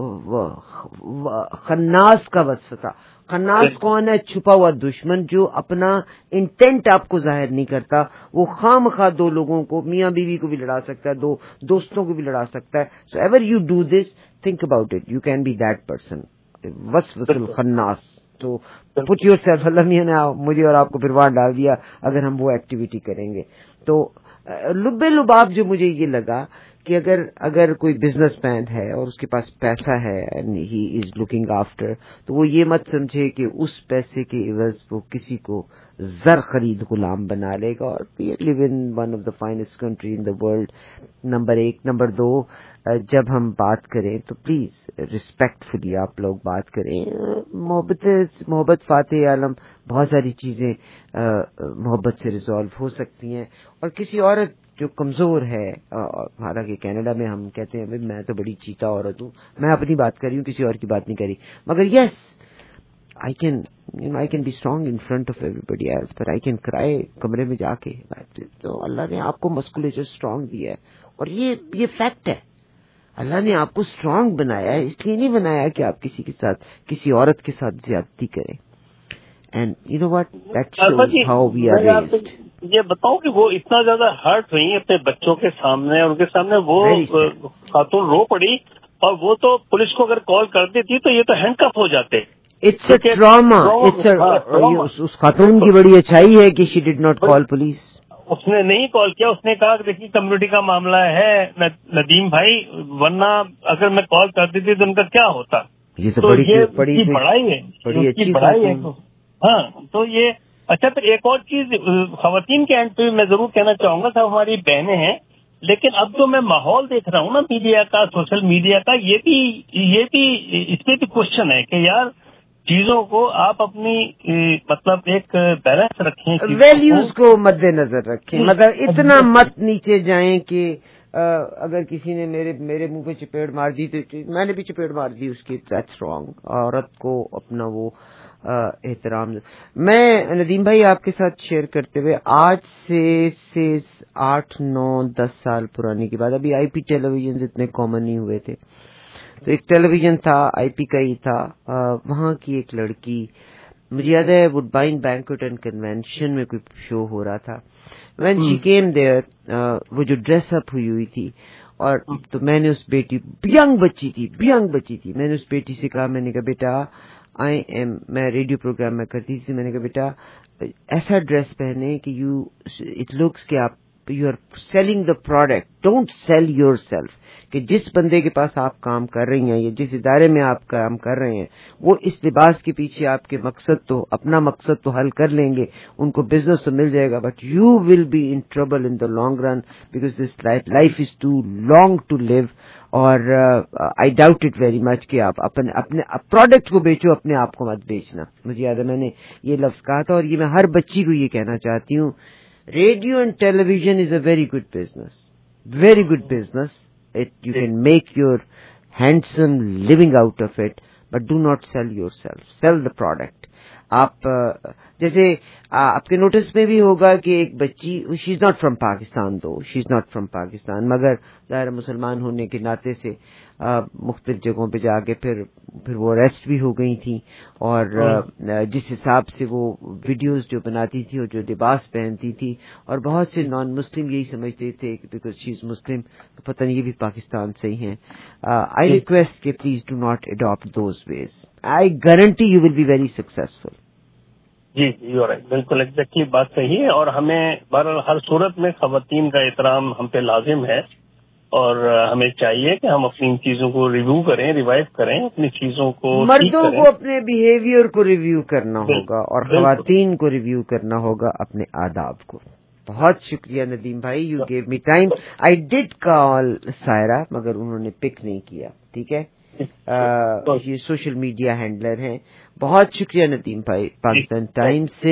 خناس کا وسوسہ. خناس کون ہے؟ چھپا ہوا دشمن جو اپنا انٹینٹ آپ کو ظاہر نہیں کرتا. وہ خام خواہ دو لوگوں کو, میاں بیوی کو بھی لڑا سکتا ہے, دو دوستوں کو بھی لڑا سکتا ہے. So ever you do this, think about it, you can be that person, وسوس الخناس. تو پٹ یور سیلف, اللہ میاں نے مجھے اور آپ کو پھر وہاں ڈال دیا اگر ہم وہ ایکٹیویٹی کریں گے. تو لب لباب جو مجھے یہ لگا کہ اگر اگر کوئی بزنس مین ہے اور اس کے پاس پیسہ ہے and he is looking after, تو وہ یہ مت سمجھے کہ اس پیسے کے عوض وہ کسی کو زر خرید غلام بنا لے گا. اور we live in one of the finest country in the world, number ایک. نمبر دو, جب ہم بات کریں تو پلیز ریسپیکٹ فلی آپ لوگ بات کریں. محبت محبت فاتح عالم, بہت ساری چیزیں محبت سے ریزالو ہو سکتی ہیں. اور کسی عورت جو کمزور ہے, حالانکہ کینیڈا میں ہم کہتے ہیں میں تو بڑی چیتا عورت ہوں, میں اپنی بات کر رہی ہوں, کسی اور کی بات نہیں کری, مگر یس I can, you know, I can be strong in front of everybody else, but I can cry کمرے میں جا کے. تو اللہ نے آپ کو مسکولیچر اسٹرانگ دیا ہے, اور یہ یہ فیکٹ ہے. اللہ نے آپ کو اسٹرانگ بنایا ہے, اس لیے نہیں بنایا کہ آپ کسی کے ساتھ, کسی عورت کے ساتھ زیادتی کریں. And you know what? That shows how we are raised. یہ بتاؤں کہ وہ اتنا زیادہ ہرٹ ہوئی اپنے بچوں کے سامنے، ان کے سامنے وہ خاتون رو پڑی، اور وہ تو پولیس کو اگر کال کر دیتی تو یہ تو ہینڈ کف ہو جاتے. It's a trauma. اس خاتون کی بڑی اچھائی ہے کہ شی ڈڈ ناٹ کال پولیس. اس نے نہیں کال کیا، اس نے کہا کہ دیکھیے کمیونٹی کا معاملہ ہے ندیم بھائی، ورنہ اگر میں کال کر دیتی تو ان کا کیا ہوتا. یہ تو بڑی بڑی بڑائی ہے، بڑی اچھی بڑائی ہے. ہاں تو یہ اچھا. پھر ایک اور چیز خواتین کے اینڈ پہ میں ضرور کہنا چاہوں گا، سب ہماری بہنیں ہیں، لیکن اب جو میں ماحول دیکھ رہا ہوں نا میڈیا کا، سوشل میڈیا کا، یہ بھی یہ بھی اس پہ بھی کوشچن ہے کہ یار چیزوں کو آپ اپنی مطلب ایک بیلنس رکھیں، ویلیوز کو مد نظر رکھیں. مطلب اتنا مت نیچے جائیں کہ اگر کسی نے میرے میرے منہ پہ چپیڑ مار دی تو میں نے بھی چپیڑ مار دی اس کی. That's wrong. عورت کو اپنا وہ احترام. میں ندیم بھائی آپ کے ساتھ شیئر کرتے ہوئے آج سے سے آٹھ نو دس سال پرانی کی بات، ابھی آئی پی ٹیلی ویژن اتنے کامن نہیں ہوئے تھے، تو ایک ٹیلی ویژن تھا آئی پی کا ہی تھا. وہاں کی ایک لڑکی، مجھے یاد ہے Woodbine banquet and convention میں کوئی شو ہو رہا تھا. وین شی کیم دیئر، وہ جو ڈریس اپ ہوئی ہوئی تھی، اور تو میں نے اس بیٹی، ینگ بچی تھی ینگ بچی تھی میں نے اس بیٹی سے کہا، میں نے کہا بیٹا آئی ایم، میں ریڈیو پروگرام میں کرتی تھی، میں نے کہا بیٹا ایسا ڈریس پہنے کہ یو اٹ لکس کہ آپ you are selling the product, don't sell yourself. کہ جس بندے کے پاس آپ کام کر رہی ہیں یا جس ادارے میں آپ کام کر رہے ہیں، وہ اس لباس کے پیچھے آپ کے مقصد تو اپنا مقصد تو حل کر لیں گے، ان کو بزنس تو مل جائے گا، but you will be in trouble in the long run because this life life is too long to live. اور I doubt it very much کہ آپ اپنے اپنے پروڈکٹ کو بیچو، اپنے آپ کو مت بیچنا. مجھے یاد ہے میں نے یہ لفظ کہا تھا، اور یہ میں ہر بچی کو یہ کہنا چاہتی ہوں. Radio and television is a very good business, very good business. It, you can make your handsome living out of it, but do not sell yourself. Sell the product. آپ جیسے آپ کے نوٹس میں بھی ہوگا کہ ایک بچی، she is not from Pakistan, though she is not from Pakistan, مگر ظاہر مسلمان ہونے کے ناطے سے مختلف جگہوں پہ جا کے پھر پھر وہ اریسٹ بھی ہو گئی تھیں. اور جس حساب سے وہ ویڈیوز جو بناتی تھی اور جو لباس پہنتی تھی، اور بہت سے نان مسلم یہی سمجھتے تھے کہ بیکاز شی از مسلم تو پتہ نہیں یہ بھی پاکستان سے ہی ہیں. آئی ریکویسٹ کہ please do not adapt those ways. I guarantee you will be very successful. جی یو رائٹ، بالکل ایگزیکٹلی بات صحیح ہے. اور ہمیں بہرحال ہر صورت میں خواتین کا احترام ہم پہ لازم ہے، اور ہمیں چاہیے کہ ہم اپنی چیزوں کو ریویو کریں، ریوائو کریں، اپنی چیزوں کو. مردوں کو اپنے بیہیویئر کو ریویو کرنا ہوگا اور خواتین کو ریویو کرنا ہوگا اپنے آداب کو. بہت شکریہ ندیم بھائی، you gave me time. I did call Saira مگر انہوں نے پک نہیں کیا. ٹھیک ہے، یہ سوشل میڈیا ہینڈلر ہیں. بہت شکریہ ندیم بھائی. پاکستان ٹائمز سے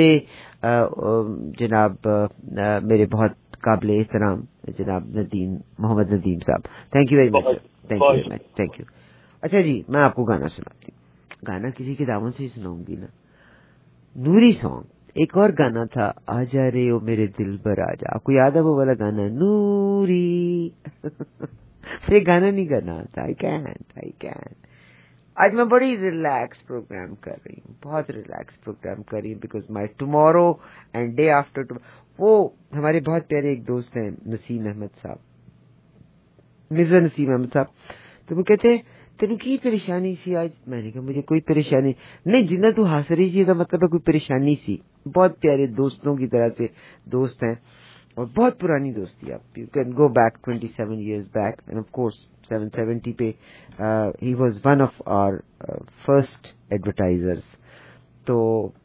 جناب میرے بہت قابل احترام جناب Nadeem Muhammad Nadeem Sahib, thank you very much. Thank you very much. Thank you. اچھا جی، میں آپ کو گانا سناتی ہوں. گانا کسی کی دعوت سے ہی سناؤں گی نا. نوری سانگ. ایک اور گانا تھا، آ جا رے او میرے دل پر آ جا. آپ کو یاد ہے وہ والا گانا نوری؟ یہ گانا نہیں کرنا آتا. آئی کینٹ آئی کینٹ آج میں بڑی ریلیکس پروگرام کر رہی ہوں، بہت ریلیکس پروگرام کر رہی ہوں because my tomorrow and day after tomorrow. وہ ہمارے بہت پیارے ایک دوست ہیں نسیم احمد صاحب، مرزا نسیم احمد صاحب. تو وہ کہتے ہیں تینوں کی پریشانی سی آج؟ میں نے کہا مجھے کوئی پریشانی نہیں، جنہیں تو ہنس رہی تھی کا مطلب ہے کوئی پریشانی سی. بہت پیارے دوستوں کی طرح سے دوست ہیں اور بہت پرانی دوستی. آپ you can go back twenty seven years back and of course seven seventy پہ he was one of our first advertisers. تو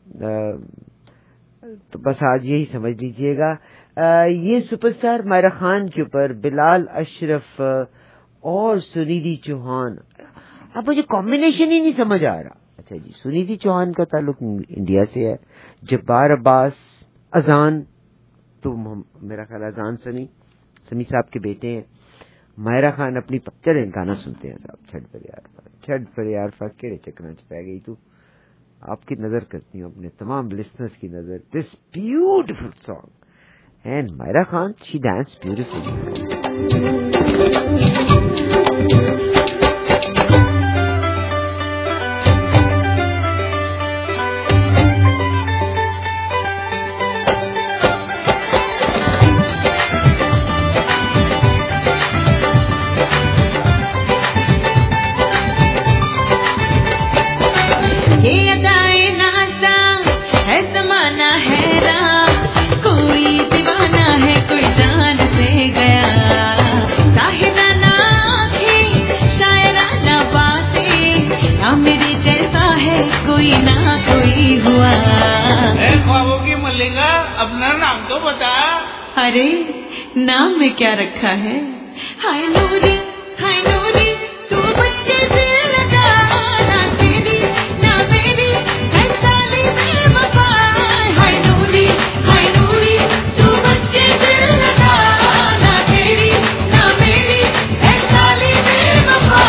تو بس آج یہی سمجھ لیجئے گا. یہ سپر اسٹار مائرہ خان کے اوپر بلال اشرف اور سنیدھی چوہان. اب مجھے کمبینیشن ہی نہیں سمجھ آ رہا. اچھا جی، سنیدھی چوہان کا تعلق انڈیا سے ہے، جبار عباس اذان تو میرا خیال اذان سنی سمی صاحب کے بیٹے ہیں. مائرہ خان اپنی چلیں گانا سنتے ہیں صاحب. چھٹ پر یار چھٹ پر یار فا کیڑے چکر چ پی گئی تو. آپ کی نظر کرتی ہوں، اپنے تمام لسنرز کی نظر. This beautiful song and Maira Khan she dance beautifully. अरे नाम में क्या रखा है? हाय नूरी हाय नूरी तू बच्चे दिल लगा ना तेरी ना मेरी है साली बेवफा। हाय नूरी हाय नूरी तू बच्चे दिल लगा ना तेरी ना मेरी है साली बेवफा।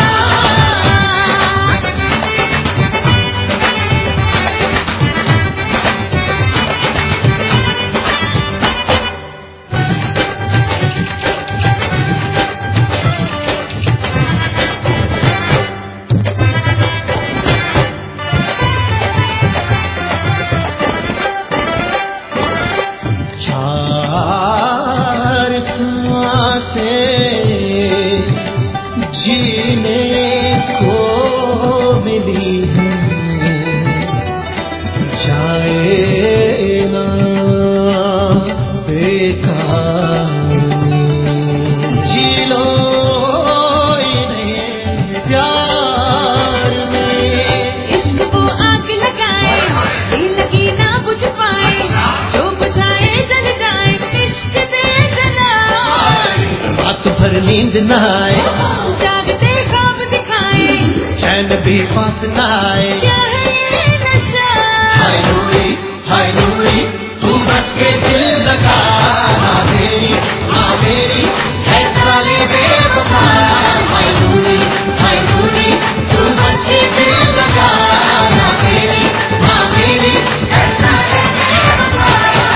नींद न आए जागते ख्वाब दिखाए चैन भी पास न आए क्या है ये नशा। हाय नूरी हाय नूरी तू बच के दिल लगा ना मेरी ना मेरी है साली बेवफा। हाय नूरी हाय नूरी तू बच के दिल लगा ना मेरी ना मेरी है साली बेवफा।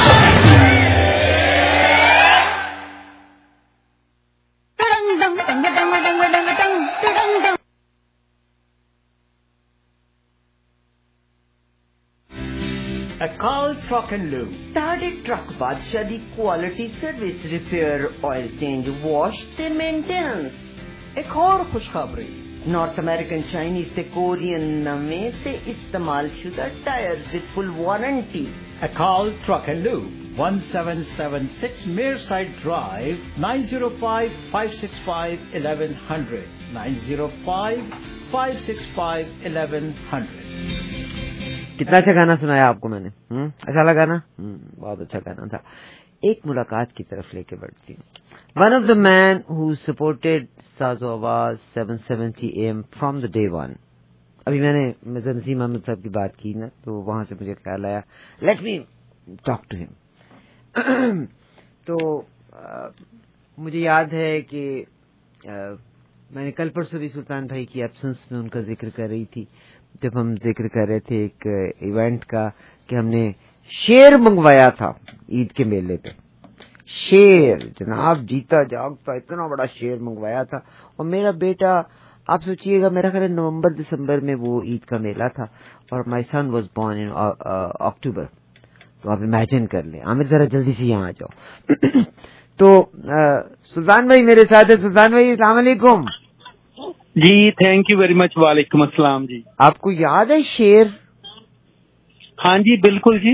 Akal Truck and Lube. Tade Truck Badshah di quality service repair, oil change, wash te maintenance. ایک اور خوشخبری North American Chinese te Korean name te istemal shuda tires with full warranty. Akal Truck and Lube, seventeen seventy-six Mearside Drive, nine oh five, five six five, eleven hundred, nine oh five, five six five, eleven hundred. کتنا اچھا گانا سنایا آپ کو میں نے، اچھا لگا نا؟ بہت اچھا گانا تھا. ایک ملاقات کی طرف لے کے بڑھتی ہوں. One of the main who supported Saaz o Awaz seven seventy A M from the day one. ابھی میں نے مرزا نسیم احمد صاحب کی بات کی نا، تو وہاں سے مجھے خیال آیا لیٹ می ٹاک ٹو ہم. تو مجھے یاد ہے کہ میں نے کل پرسوں بھی سلطان بھائی کی ایبسنس میں ان کا ذکر کر رہی تھی، جب ہم ذکر کر رہے تھے ایک ایونٹ کا کہ ہم نے شیر منگوایا تھا عید کے میلے پہ. شیر جناب جیتا جاگتا اتنا بڑا شیر منگوایا تھا. اور میرا بیٹا، آپ سوچئے گا، میرا خیال نومبر دسمبر میں وہ عید کا میلہ تھا اور مائی سن واز بورن ان اکتوبر. تو آپ امیجن کر لیں. عامر ذرا جلدی سے یہاں آ جاؤ. تو سلطان بھائی میرے ساتھ ہے. سلطان بھائی السلام علیکم. جی تھینک یو ویری مچ. وعلیکم السلام جی. آپ کو یاد ہے شیر؟ ہاں جی بالکل جی.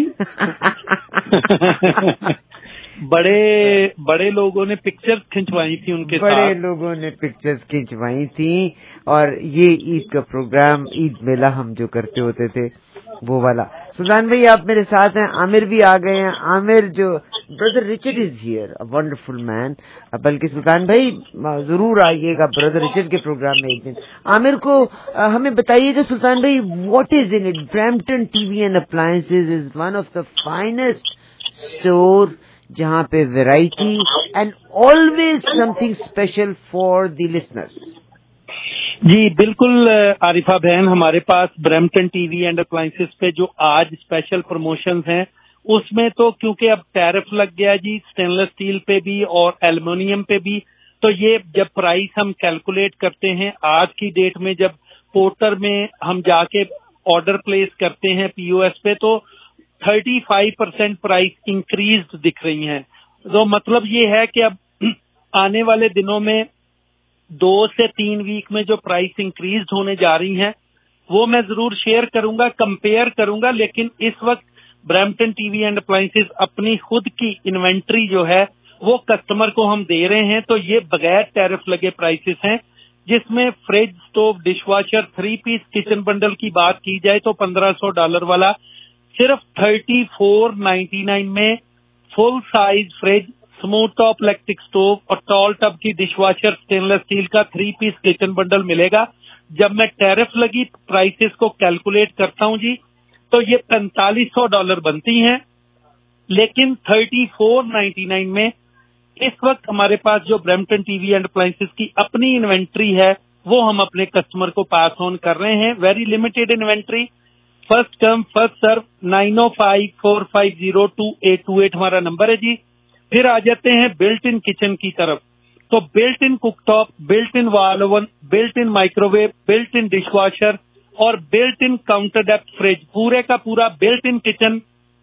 بڑے بڑے لوگوں نے پکچر کھنچوائی تھی ان کے ساتھ. بڑے لوگوں نے پکچر کھنچوائی تھی. اور یہ عید کا پروگرام، عید میلہ ہم جو کرتے ہوتے تھے وہ والا. سلطان بھائی آپ میرے ساتھ ہیں. عامر بھی آ گئے ہیں. عامر جو brother Richard is here, a wonderful man. بلکہ سلطان بھائی ضرور آئیے گا بردر رچرڈ کے پروگرام میں ایک دن. عامر کو ہمیں بتائیے گا سلطان بھائی what is in it. Brampton T V and appliances is one of the finest store جہاں پہ variety and always something special for the listeners. جی بالکل عارفہ بہن، ہمارے پاس Brampton T V and appliances پہ جو آج اسپیشل پروموشنز ہیں اس میں تو کیونکہ اب ٹیرف لگ گیا جی اسٹین لیس اسٹیل پہ بھی اور ایلومینیم پہ بھی، تو یہ جب پرائس ہم کیلکولیٹ کرتے ہیں آج کی ڈیٹ میں، جب پورٹر میں ہم جا کے آرڈر پلیس کرتے ہیں پی او ایس پہ، تو thirty five percent price increase دکھ رہی ہیں. تو مطلب یہ ہے کہ اب آنے والے دنوں میں دو سے تین ویک میں جو پرائس انکریز ہونے جا رہی ہیں وہ میں ضرور شیئر کروں گا، کمپیئر کروں گا. لیکن اس وقت Brampton T V and appliances اپنی خود کی انوینٹری جو ہے وہ کسٹمر کو ہم دے رہے ہیں. تو یہ بغیر ٹیرف لگے پرائسز ہیں، جس میں fridge, stove, dishwasher, three piece kitchen bundle کی بات کی جائے تو پندرہ سو ڈالر والا صرف تھرٹی فور نائنٹی نائن میں full size fridge, smooth top electric stove और टॉल टब की डिश वॉशर स्टेनलेस स्टील का थ्री पीस किचन बंडल मिलेगा। जब मैं टैरिफ लगी प्राइसेस को कैलकुलेट करता हूं जी, तो ये पैंतालीस सौ डॉलर बनती हैं, लेकिन थर्टी फोर नाइन्टी नाइन में इस वक्त हमारे पास जो ब्रैम्पटन टीवी एंड अप्लायंसेस की अपनी इन्वेंट्री है वो हम अपने कस्टमर को पास ऑन कर रहे हैं। Very limited inventory, first come first serve, nine O five four five zero two eight two eight हमारा नंबर है जी। फिर आ जाते हैं बिल्ट इन किचन की तरफ। तो built in cooktop, built in wall oven, built in microwave, built in dishwasher और built in counter depth fridge, पूरे का पूरा बिल्ट इन किचन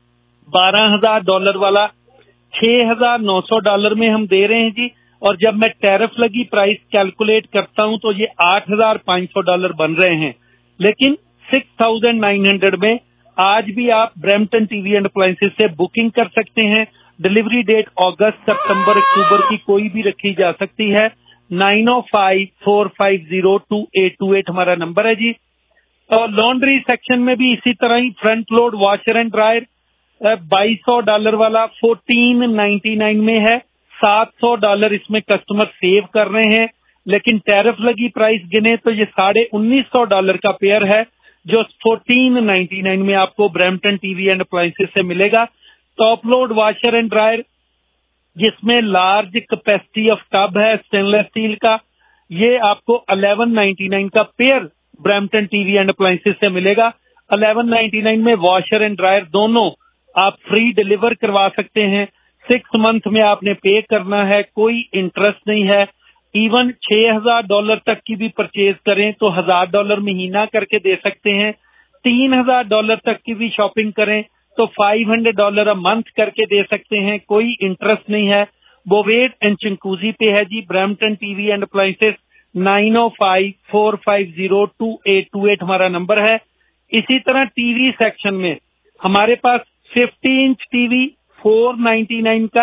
बारह हजार डॉलर वाला छह हजार नौ सौ डॉलर में हम दे रहे हैं जी। और जब मैं टैरिफ लगी प्राइस कैलकुलेट करता हूं तो ये आठ हजार पांच सौ डॉलर बन रहे हैं, लेकिन सिक्स थाउजेंड नाइन हंड्रेड में आज भी आप ब्रैम्पटन टीवी एंड अप्लायंसेस से बुकिंग कर सकते हैं। डिलीवरी डेट अगस्त, सितंबर, अक्टूबर की कोई भी रखी जा सकती है। Nine O five four five zero two eight two eight हमारा नंबर है जी। और लॉन्ड्री सेक्शन में भी इसी तरह ही front load washer and dryer बाईस सौ डॉलर वाला फोर्टीन नाइन्टी नाइन में है, सात सौ डॉलर इसमें कस्टमर सेव कर रहे हैं, लेकिन टैरिफ लगी प्राइस गिने तो ये साढ़े उन्नीस सौ डॉलर का पेयर है जो फोर्टीन नाइन्टी नाइन में आपको ब्रैम्पटन टीवी एंड अप्लायंसेस से मिलेगा। Top load washer and dryer जिसमें लार्ज कैपेसिटी ऑफ टब है स्टेनलेस स्टील का, ये आपको इलेवन नाइन्टी नाइन का pair Brampton TV and appliances से मिलेगा। इलेवन नाइन्टी नाइन में वॉशर एंड ड्रायर दोनों आप फ्री डिलीवर करवा सकते हैं। सिक्स मंथ में आपने पे करना है, कोई इंटरेस्ट नहीं है। इवन छह हजार डॉलर तक की भी परचेज करें तो हजार डॉलर महीना करके दे सकते हैं। तीन हजार डॉलर तक की भी शॉपिंग करें तो five hundred dollar a month करके दे सकते हैं, कोई इंटरेस्ट नहीं है। बोवेट एंड चिंकूजी पे है जी Brampton TV and appliances, nine O five four five zero two eight two eight हमारा नंबर है। इसी तरह टीवी सेक्शन में हमारे पास fifty inch TV four ninety nine का,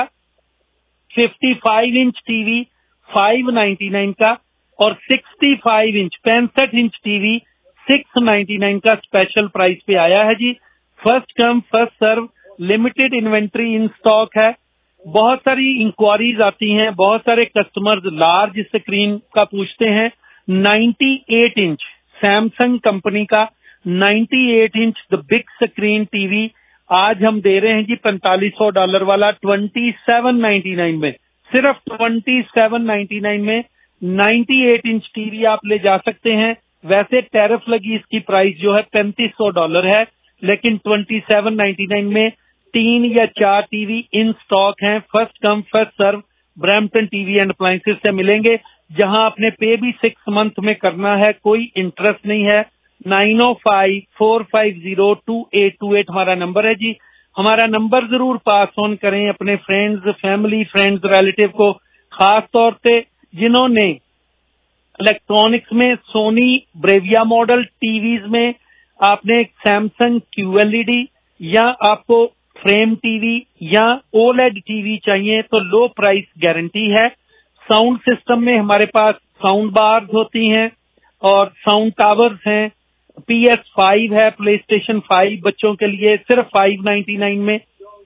fifty five inch TV five ninety nine का और सिक्सटी फाइव इंच पैंसठ इंच टीवी सिक्स नाइन्टी नाइन का स्पेशल प्राइस पे आया है जी। First come first serve, limited inventory in stock है। बहुत सारी इंक्वायरीज आती हैं, बहुत सारे कस्टमर्स लार्ज स्क्रीन का पूछते हैं। Ninety eight inch Samsung company का ninety eight inch the big screen TV आज हम दे रहे हैं जी पैंतालीस सौ डॉलर वाला ट्वेंटी सेवन नाइन्टी नाइन में, सिर्फ ट्वेंटी सेवन नाइन्टी नाइन में नाइन्टी एट इंच टीवी आप ले जा सकते हैं। वैसे टैरिफ लगी इसकी प्राइस जो है पैंतीस सौ डॉलर है, लेकिन ट्वेंटी सेवन नाइन्टी नाइन में तीन या चार टीवी इन स्टॉक हैं। First come first serve Brampton TV and appliances से मिलेंगे, जहां आपने पे भी सिक्स मंथ में करना है, कोई इंटरेस्ट नहीं है। Nine O five four five zero two eight two eight हमारा नंबर है जी। हमारा नंबर जरूर पास ऑन करें अपने फ्रेंड्स, फैमिली, फ्रेंड्स, रिलेटिव को, खास तौर से जिन्होंने इलेक्ट्रॉनिक्स में सोनी ब्रेविया मॉडल टीवीज में आपने सैमसंग क्यूएलईडी या आपको फ्रेम टीवी या ओलेड टीवी चाहिए तो लो प्राइस गारंटी है। साउंड सिस्टम में हमारे पास साउंड बार्स होती हैं और साउंड टावर्स हैं। पी एस फाइव है, प्ले स्टेशन फाइव बच्चों के लिए सिर्फ फाइव नाइन्टी नाइन में,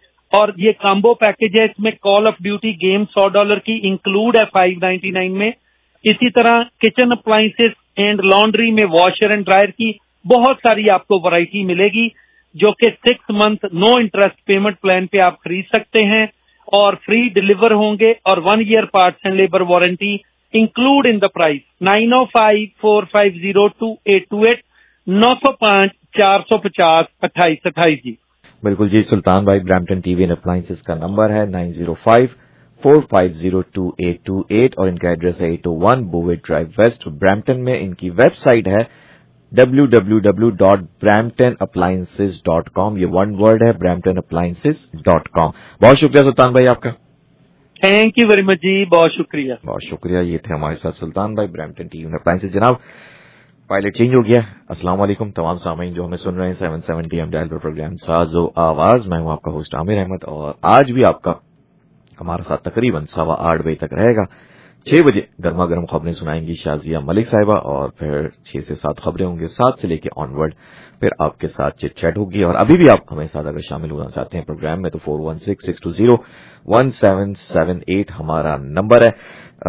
और ये कॉम्बो पैकेज है, इसमें कॉल ऑफ ड्यूटी गेम सौ डॉलर की इंक्लूड है फाइव नाइन्टी नाइन में। इसी तरह किचन अप्लायंसेस एंड लॉन्ड्री में वॉशर एंड ड्रायर की बहुत सारी आपको वैरायटी मिलेगी, जो कि six month no interest payment plan पे आप खरीद सकते हैं और फ्री डिलीवर होंगे और one year parts and labour warranty include in the price. Nine O five four five zero two eight two eight, नौ सौ पांच चार सौ पचास अट्ठाईस अट्ठाईस जी। बिल्कुल जी, सुल्तान भाई ब्रैम्पटन टीवी एंड अप्लायंसेस का नंबर है nine zero five four five zero two eight two eight और इनका एड्रेस है eight O one Bovaird drive west Brampton में। इनकी वेबसाइट है W W W dot Brampton appliances dot com, ये one word है ब्रैम्पटन अप्लायंसेस डॉट कॉम। बहुत शुक्रिया सुल्तान भाई आपका। थैंक यू वेरी मच जी, बहुत शुक्रिया बहुत शुक्रिया। ये थे हमारे साथ सुल्तान भाई ब्रैम्पटन टीवी एंड अप्लायंसेस। जनाब पायलट चेंज हो गया। अस्सलाम वालेकुम तमाम सामीन जो हमें सुन रहे हैं सेवन सेवेंटी एम डायल पर प्रोग्राम साजो आवाज। मैं हूं आपका होस्ट आमिर अहमद और आज भी आपका हमारे साथ तकरीबन सवा आठ बजे तक रहेगा। छह बजे गर्मा गर्म खबरें सुनाएंगी शाजिया मलिक साहिबा और फिर छह से सात खबरें होंगी, सात से लेके ऑनवर्ड फिर आपके साथ चिट चैट होगी। और अभी भी आप हमें साथ अगर शामिल होना चाहते हैं प्रोग्राम में तो four one six six two zero one seven seven eight हमारा नंबर है।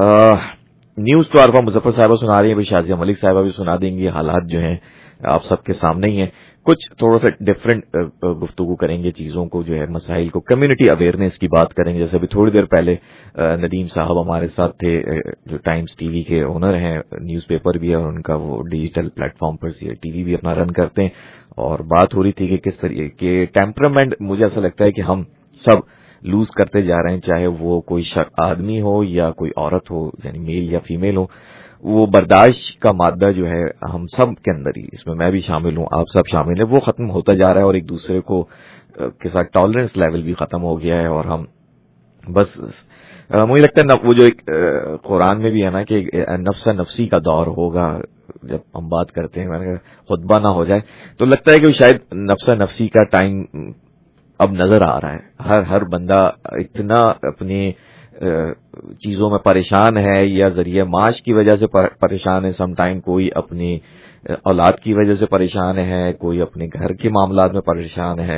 न्यूज तो आरफा मुजफ्फर साहिबा सुना रही है, भी शाजिया मलिक साहिबा भी सुना देंगी। हालात जो हैं आप सबके सामने ही हैं, कुछ थोड़ा सा डिफरेंट गुफ्तगू करेंगे चीजों को जो है, मसाइल को, कम्युनिटी अवेयरनेस की बात करेंगे। जैसे अभी थोड़ी देर पहले नदीम साहब हमारे साथ थे, जो टाइम्स टीवी के ओनर हैं, न्यूज़पेपर भी है और उनका वो डिजिटल प्लेटफॉर्म पर टीवी भी अपना रन करते हैं, और बात हो रही थी कि किस तरीके के टेम्परामेंट मुझे ऐसा लगता है कि हम सब लूज करते जा रहे हैं, चाहे वो कोई आदमी हो या कोई औरत हो, यानी मेल या फीमेल हो। वो बर्दाश्त का मादा जो है हम सब के अंदर ही, इसमें मैं भी शामिल हूं, आप सब शामिल हैं, वो खत्म होता जा रहा है और एक दूसरे को के साथ टॉलरेंस लेवल भी खत्म हो गया है। और हम बस मुझे लगता है न, वो जो एक कुरान में भी है ना कि नफ्सा नफसी का दौर होगा, जब हम बात करते हैं, मैंने कहा खुतबा ना हो जाए, तो लगता है कि शायद नफ्सा नफसी का टाइम अब नजर आ रहा है। हर हर बंदा इतना अपने चीजों में परेशान है, या जरिए माश की वजह से परेशान है, समटाइम कोई अपनी औलाद की वजह से परेशान है, कोई अपने घर के मामलात में परेशान है,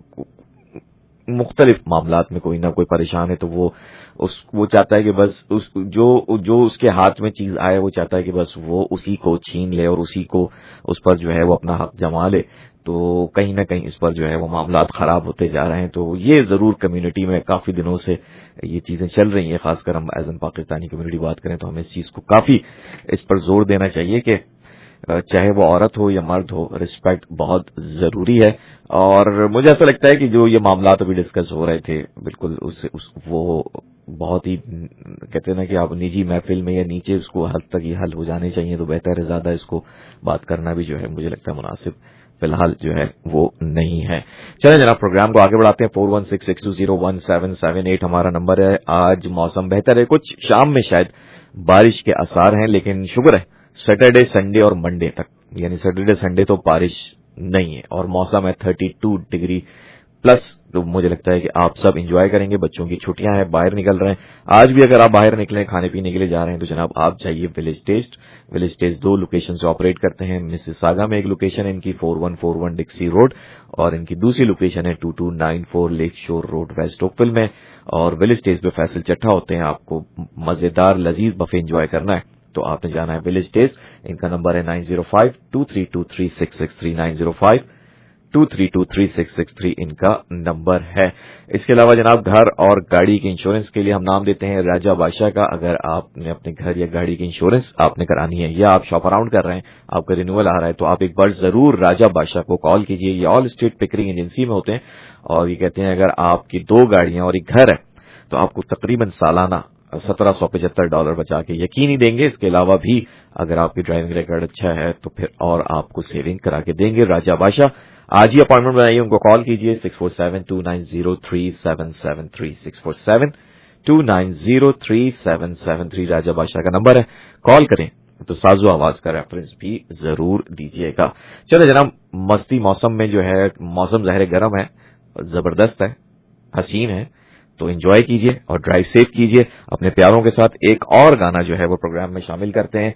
मुख्तलिफ मामलात में कोई ना कोई परेशान है। तो वो उस वो चाहता है कि बस उस जो जो उसके हाथ में चीज आए वो चाहता है कि बस वो उसी को छीन ले और उसी को उस पर जो है वो अपना हक जमा ले। तो कहीं ना कहीं इस पर जो है वो मामलात खराब होते जा रहे हैं। तो ये जरूर कम्युनिटी में काफी दिनों से ये चीजें चल रही हैं, खासकर हम एज एन पाकिस्तानी कम्युनिटी बात करें तो हमें इस चीज को काफी इस पर जोर देना चाहिए कि चाहे वो औरत हो या मर्द हो, रिस्पेक्ट बहुत जरूरी है। और मुझे ऐसा लगता है कि जो ये मामलात अभी डिस्कस हो रहे थे, बिल्कुल उस, उस वो बहुत ही कहते हैं ना कि आप निजी महफिल में या नीचे उसको हद तक ये हल हो जाने चाहिए, तो बेहतर है ज्यादा इसको बात करना भी जो है मुझे लगता है मुनासिब फिलहाल जो है वो नहीं है। चलें जनाब, प्रोग्राम को आगे बढ़ाते हैं। Four one six six two zero one seven seven eight हमारा नंबर है। आज मौसम बेहतर है, कुछ शाम में शायद बारिश के आसार हैं, लेकिन शुक्र है सैटरडे संडे और मंडे तक, यानी सैटरडे संडे तो बारिश नहीं है और मौसम है थर्टी टू डिग्री प्लस। तो मुझे लगता है कि आप सब एंजॉय करेंगे। बच्चों की छुट्टियां हैं, बाहर निकल रहे हैं। आज भी अगर आप बाहर निकले खाने पीने के लिए जा रहे हैं तो जनाब आप जाइए विलेज टेस्ट। विलेज टेस्ट दो लोकेशन से ऑपरेट करते हैं। मिसिसागा में एक लोकेशन है इनकी four one four one Dixie road, और इनकी दूसरी लोकेशन है two two nine four Lakeshore road west Oakville में। और विलेज टेस्ट पे फैसल चट्टा होते हैं। आपको मजेदार लजीज बफे एंजॉय करना है तो आपने जाना है विलेज टेस्ट। इनका नंबर है nine zero five two three two three six six three nine zero five two three two three six six three इनका नंबर है। इसके अलावा जनाब घर और गाड़ी के इंश्योरेंस के लिए हम नाम देते हैं राजा बादशाह का। अगर आपने अपने घर या गाड़ी की इंश्योरेंस आपने करानी है या आप शॉप अराउंड कर रहे हैं, आपका रिन्यूअल आ रहा है, तो आप एक बार जरूर राजा बादशाह को कॉल कीजिए। ये ऑल स्टेट पिकरिंग एजेंसी में होते हैं और ये कहते हैं अगर आपकी दो गाड़ियां और एक घर है तो आपको तकरीबन सालाना सत्रह सौ पचहत्तर डॉलर बचा के यकीन ही देंगे। इसके अलावा भी अगर आपकी ड्राइविंग रिकॉर्ड अच्छा है तो फिर और आपको सेविंग करा के देंगे राजा बादशाह। आज ही अपॉइंटमेंट बनाइए, उनको कॉल कीजिए six four seven two nine zero three seven seven three six four seven two nine zero three seven seven three Raja Badshah का नंबर है। कॉल करें तो साजो आवाज का रेफरेंस भी जरूर दीजिएगा। चलो जनाब, मस्ती मौसम में जो है, मौसम ज़ाहिर गर्म है, जबरदस्त है, हसीन है, तो एंजॉय कीजिए और ड्राइव सेफ कीजिए अपने प्यारों के साथ। एक और गाना जो है वो प्रोग्राम में शामिल करते हैं।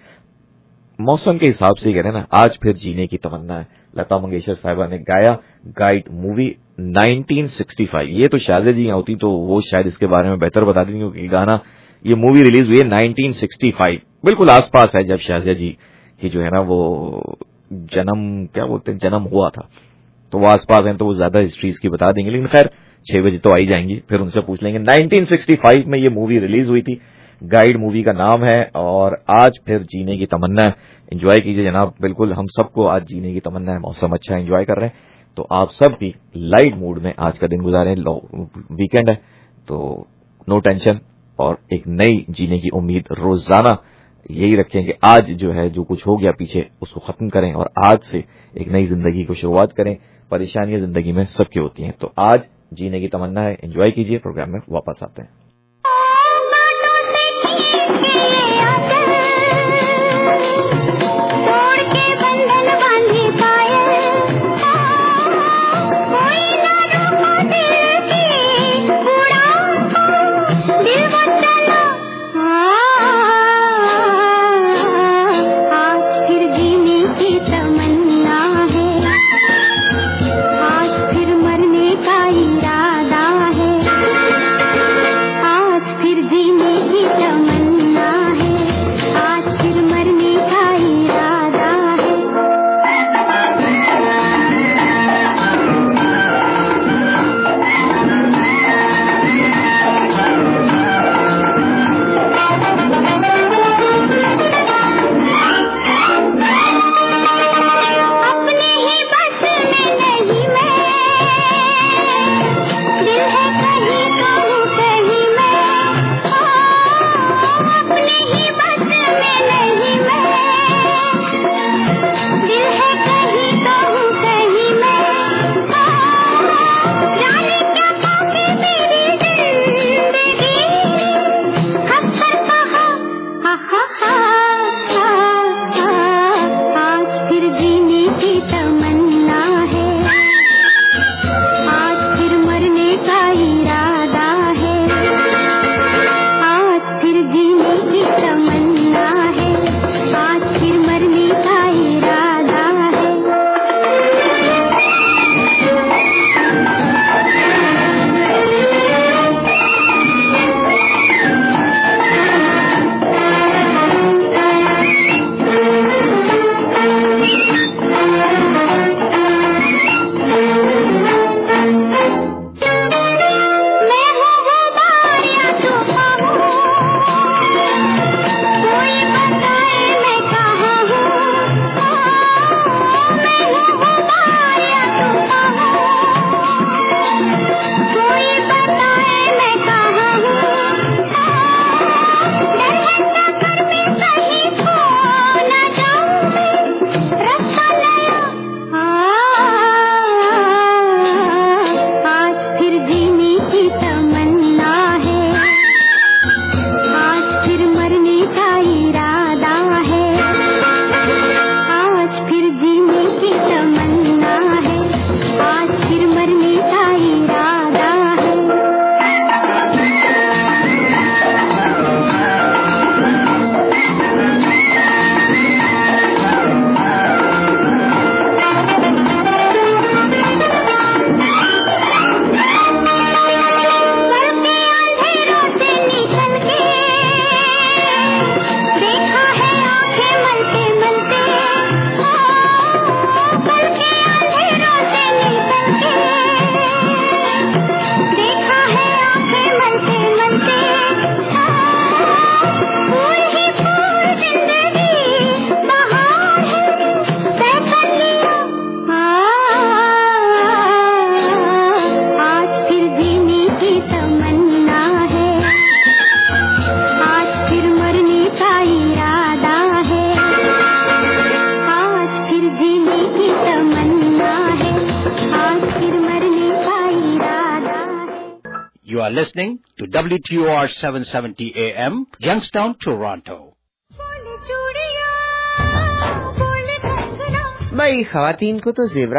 मौसम के हिसाब से कह रहे हैं ना, आज फिर जीने की तमन्ना है, लता मंगेशकर साहिबा ने गाया, Guide movie nineteen sixty five. ये तो शायद जी होती तो वो शायद इसके बारे में बेहतर बता देंगे, क्योंकि गाना ये मूवी रिलीज हुई है नाइनटीन सिक्सटी फाइव, बिल्कुल आसपास है जब शाहजिया जी की जो है ना वो जन्म, क्या बोलते हैं, जन्म हुआ था। तो वो आसपास हैं तो वो ज्यादा हिस्ट्रीज की बता देंगे, लेकिन खैर छह बजे तो आई जाएंगी, फिर उनसे पूछ लेंगे। नाइनटीन सिक्सटी फाइव में ये मूवी रिलीज हुई थी, गाइड मूवी का नाम है, और आज फिर जीने की तमन्ना है। एंजॉय कीजिए जनाब, बिल्कुल हम सबको आज जीने की तमन्ना है, मौसम अच्छा है, एंजॉय कर रहे हैं, तो आप सब भी लाइट मूड में आज का दिन गुजारें। वीकेंड है तो नो टेंशन और एक नई जीने की उम्मीद रोजाना यही रखें कि आज जो है जो कुछ हो गया पीछे उसको खत्म करें और आज से एक नई जिंदगी को शुरुआत करें। परेशानियां जिंदगी में सबकी होती हैं, तो आज जीने की तमन्ना है, एंजॉय कीजिए। प्रोग्राम में वापस आते हैं। आ are listening to W T O R seven seventy A M, Youngstown, Toronto. भाई खवातीन को तो जेवरात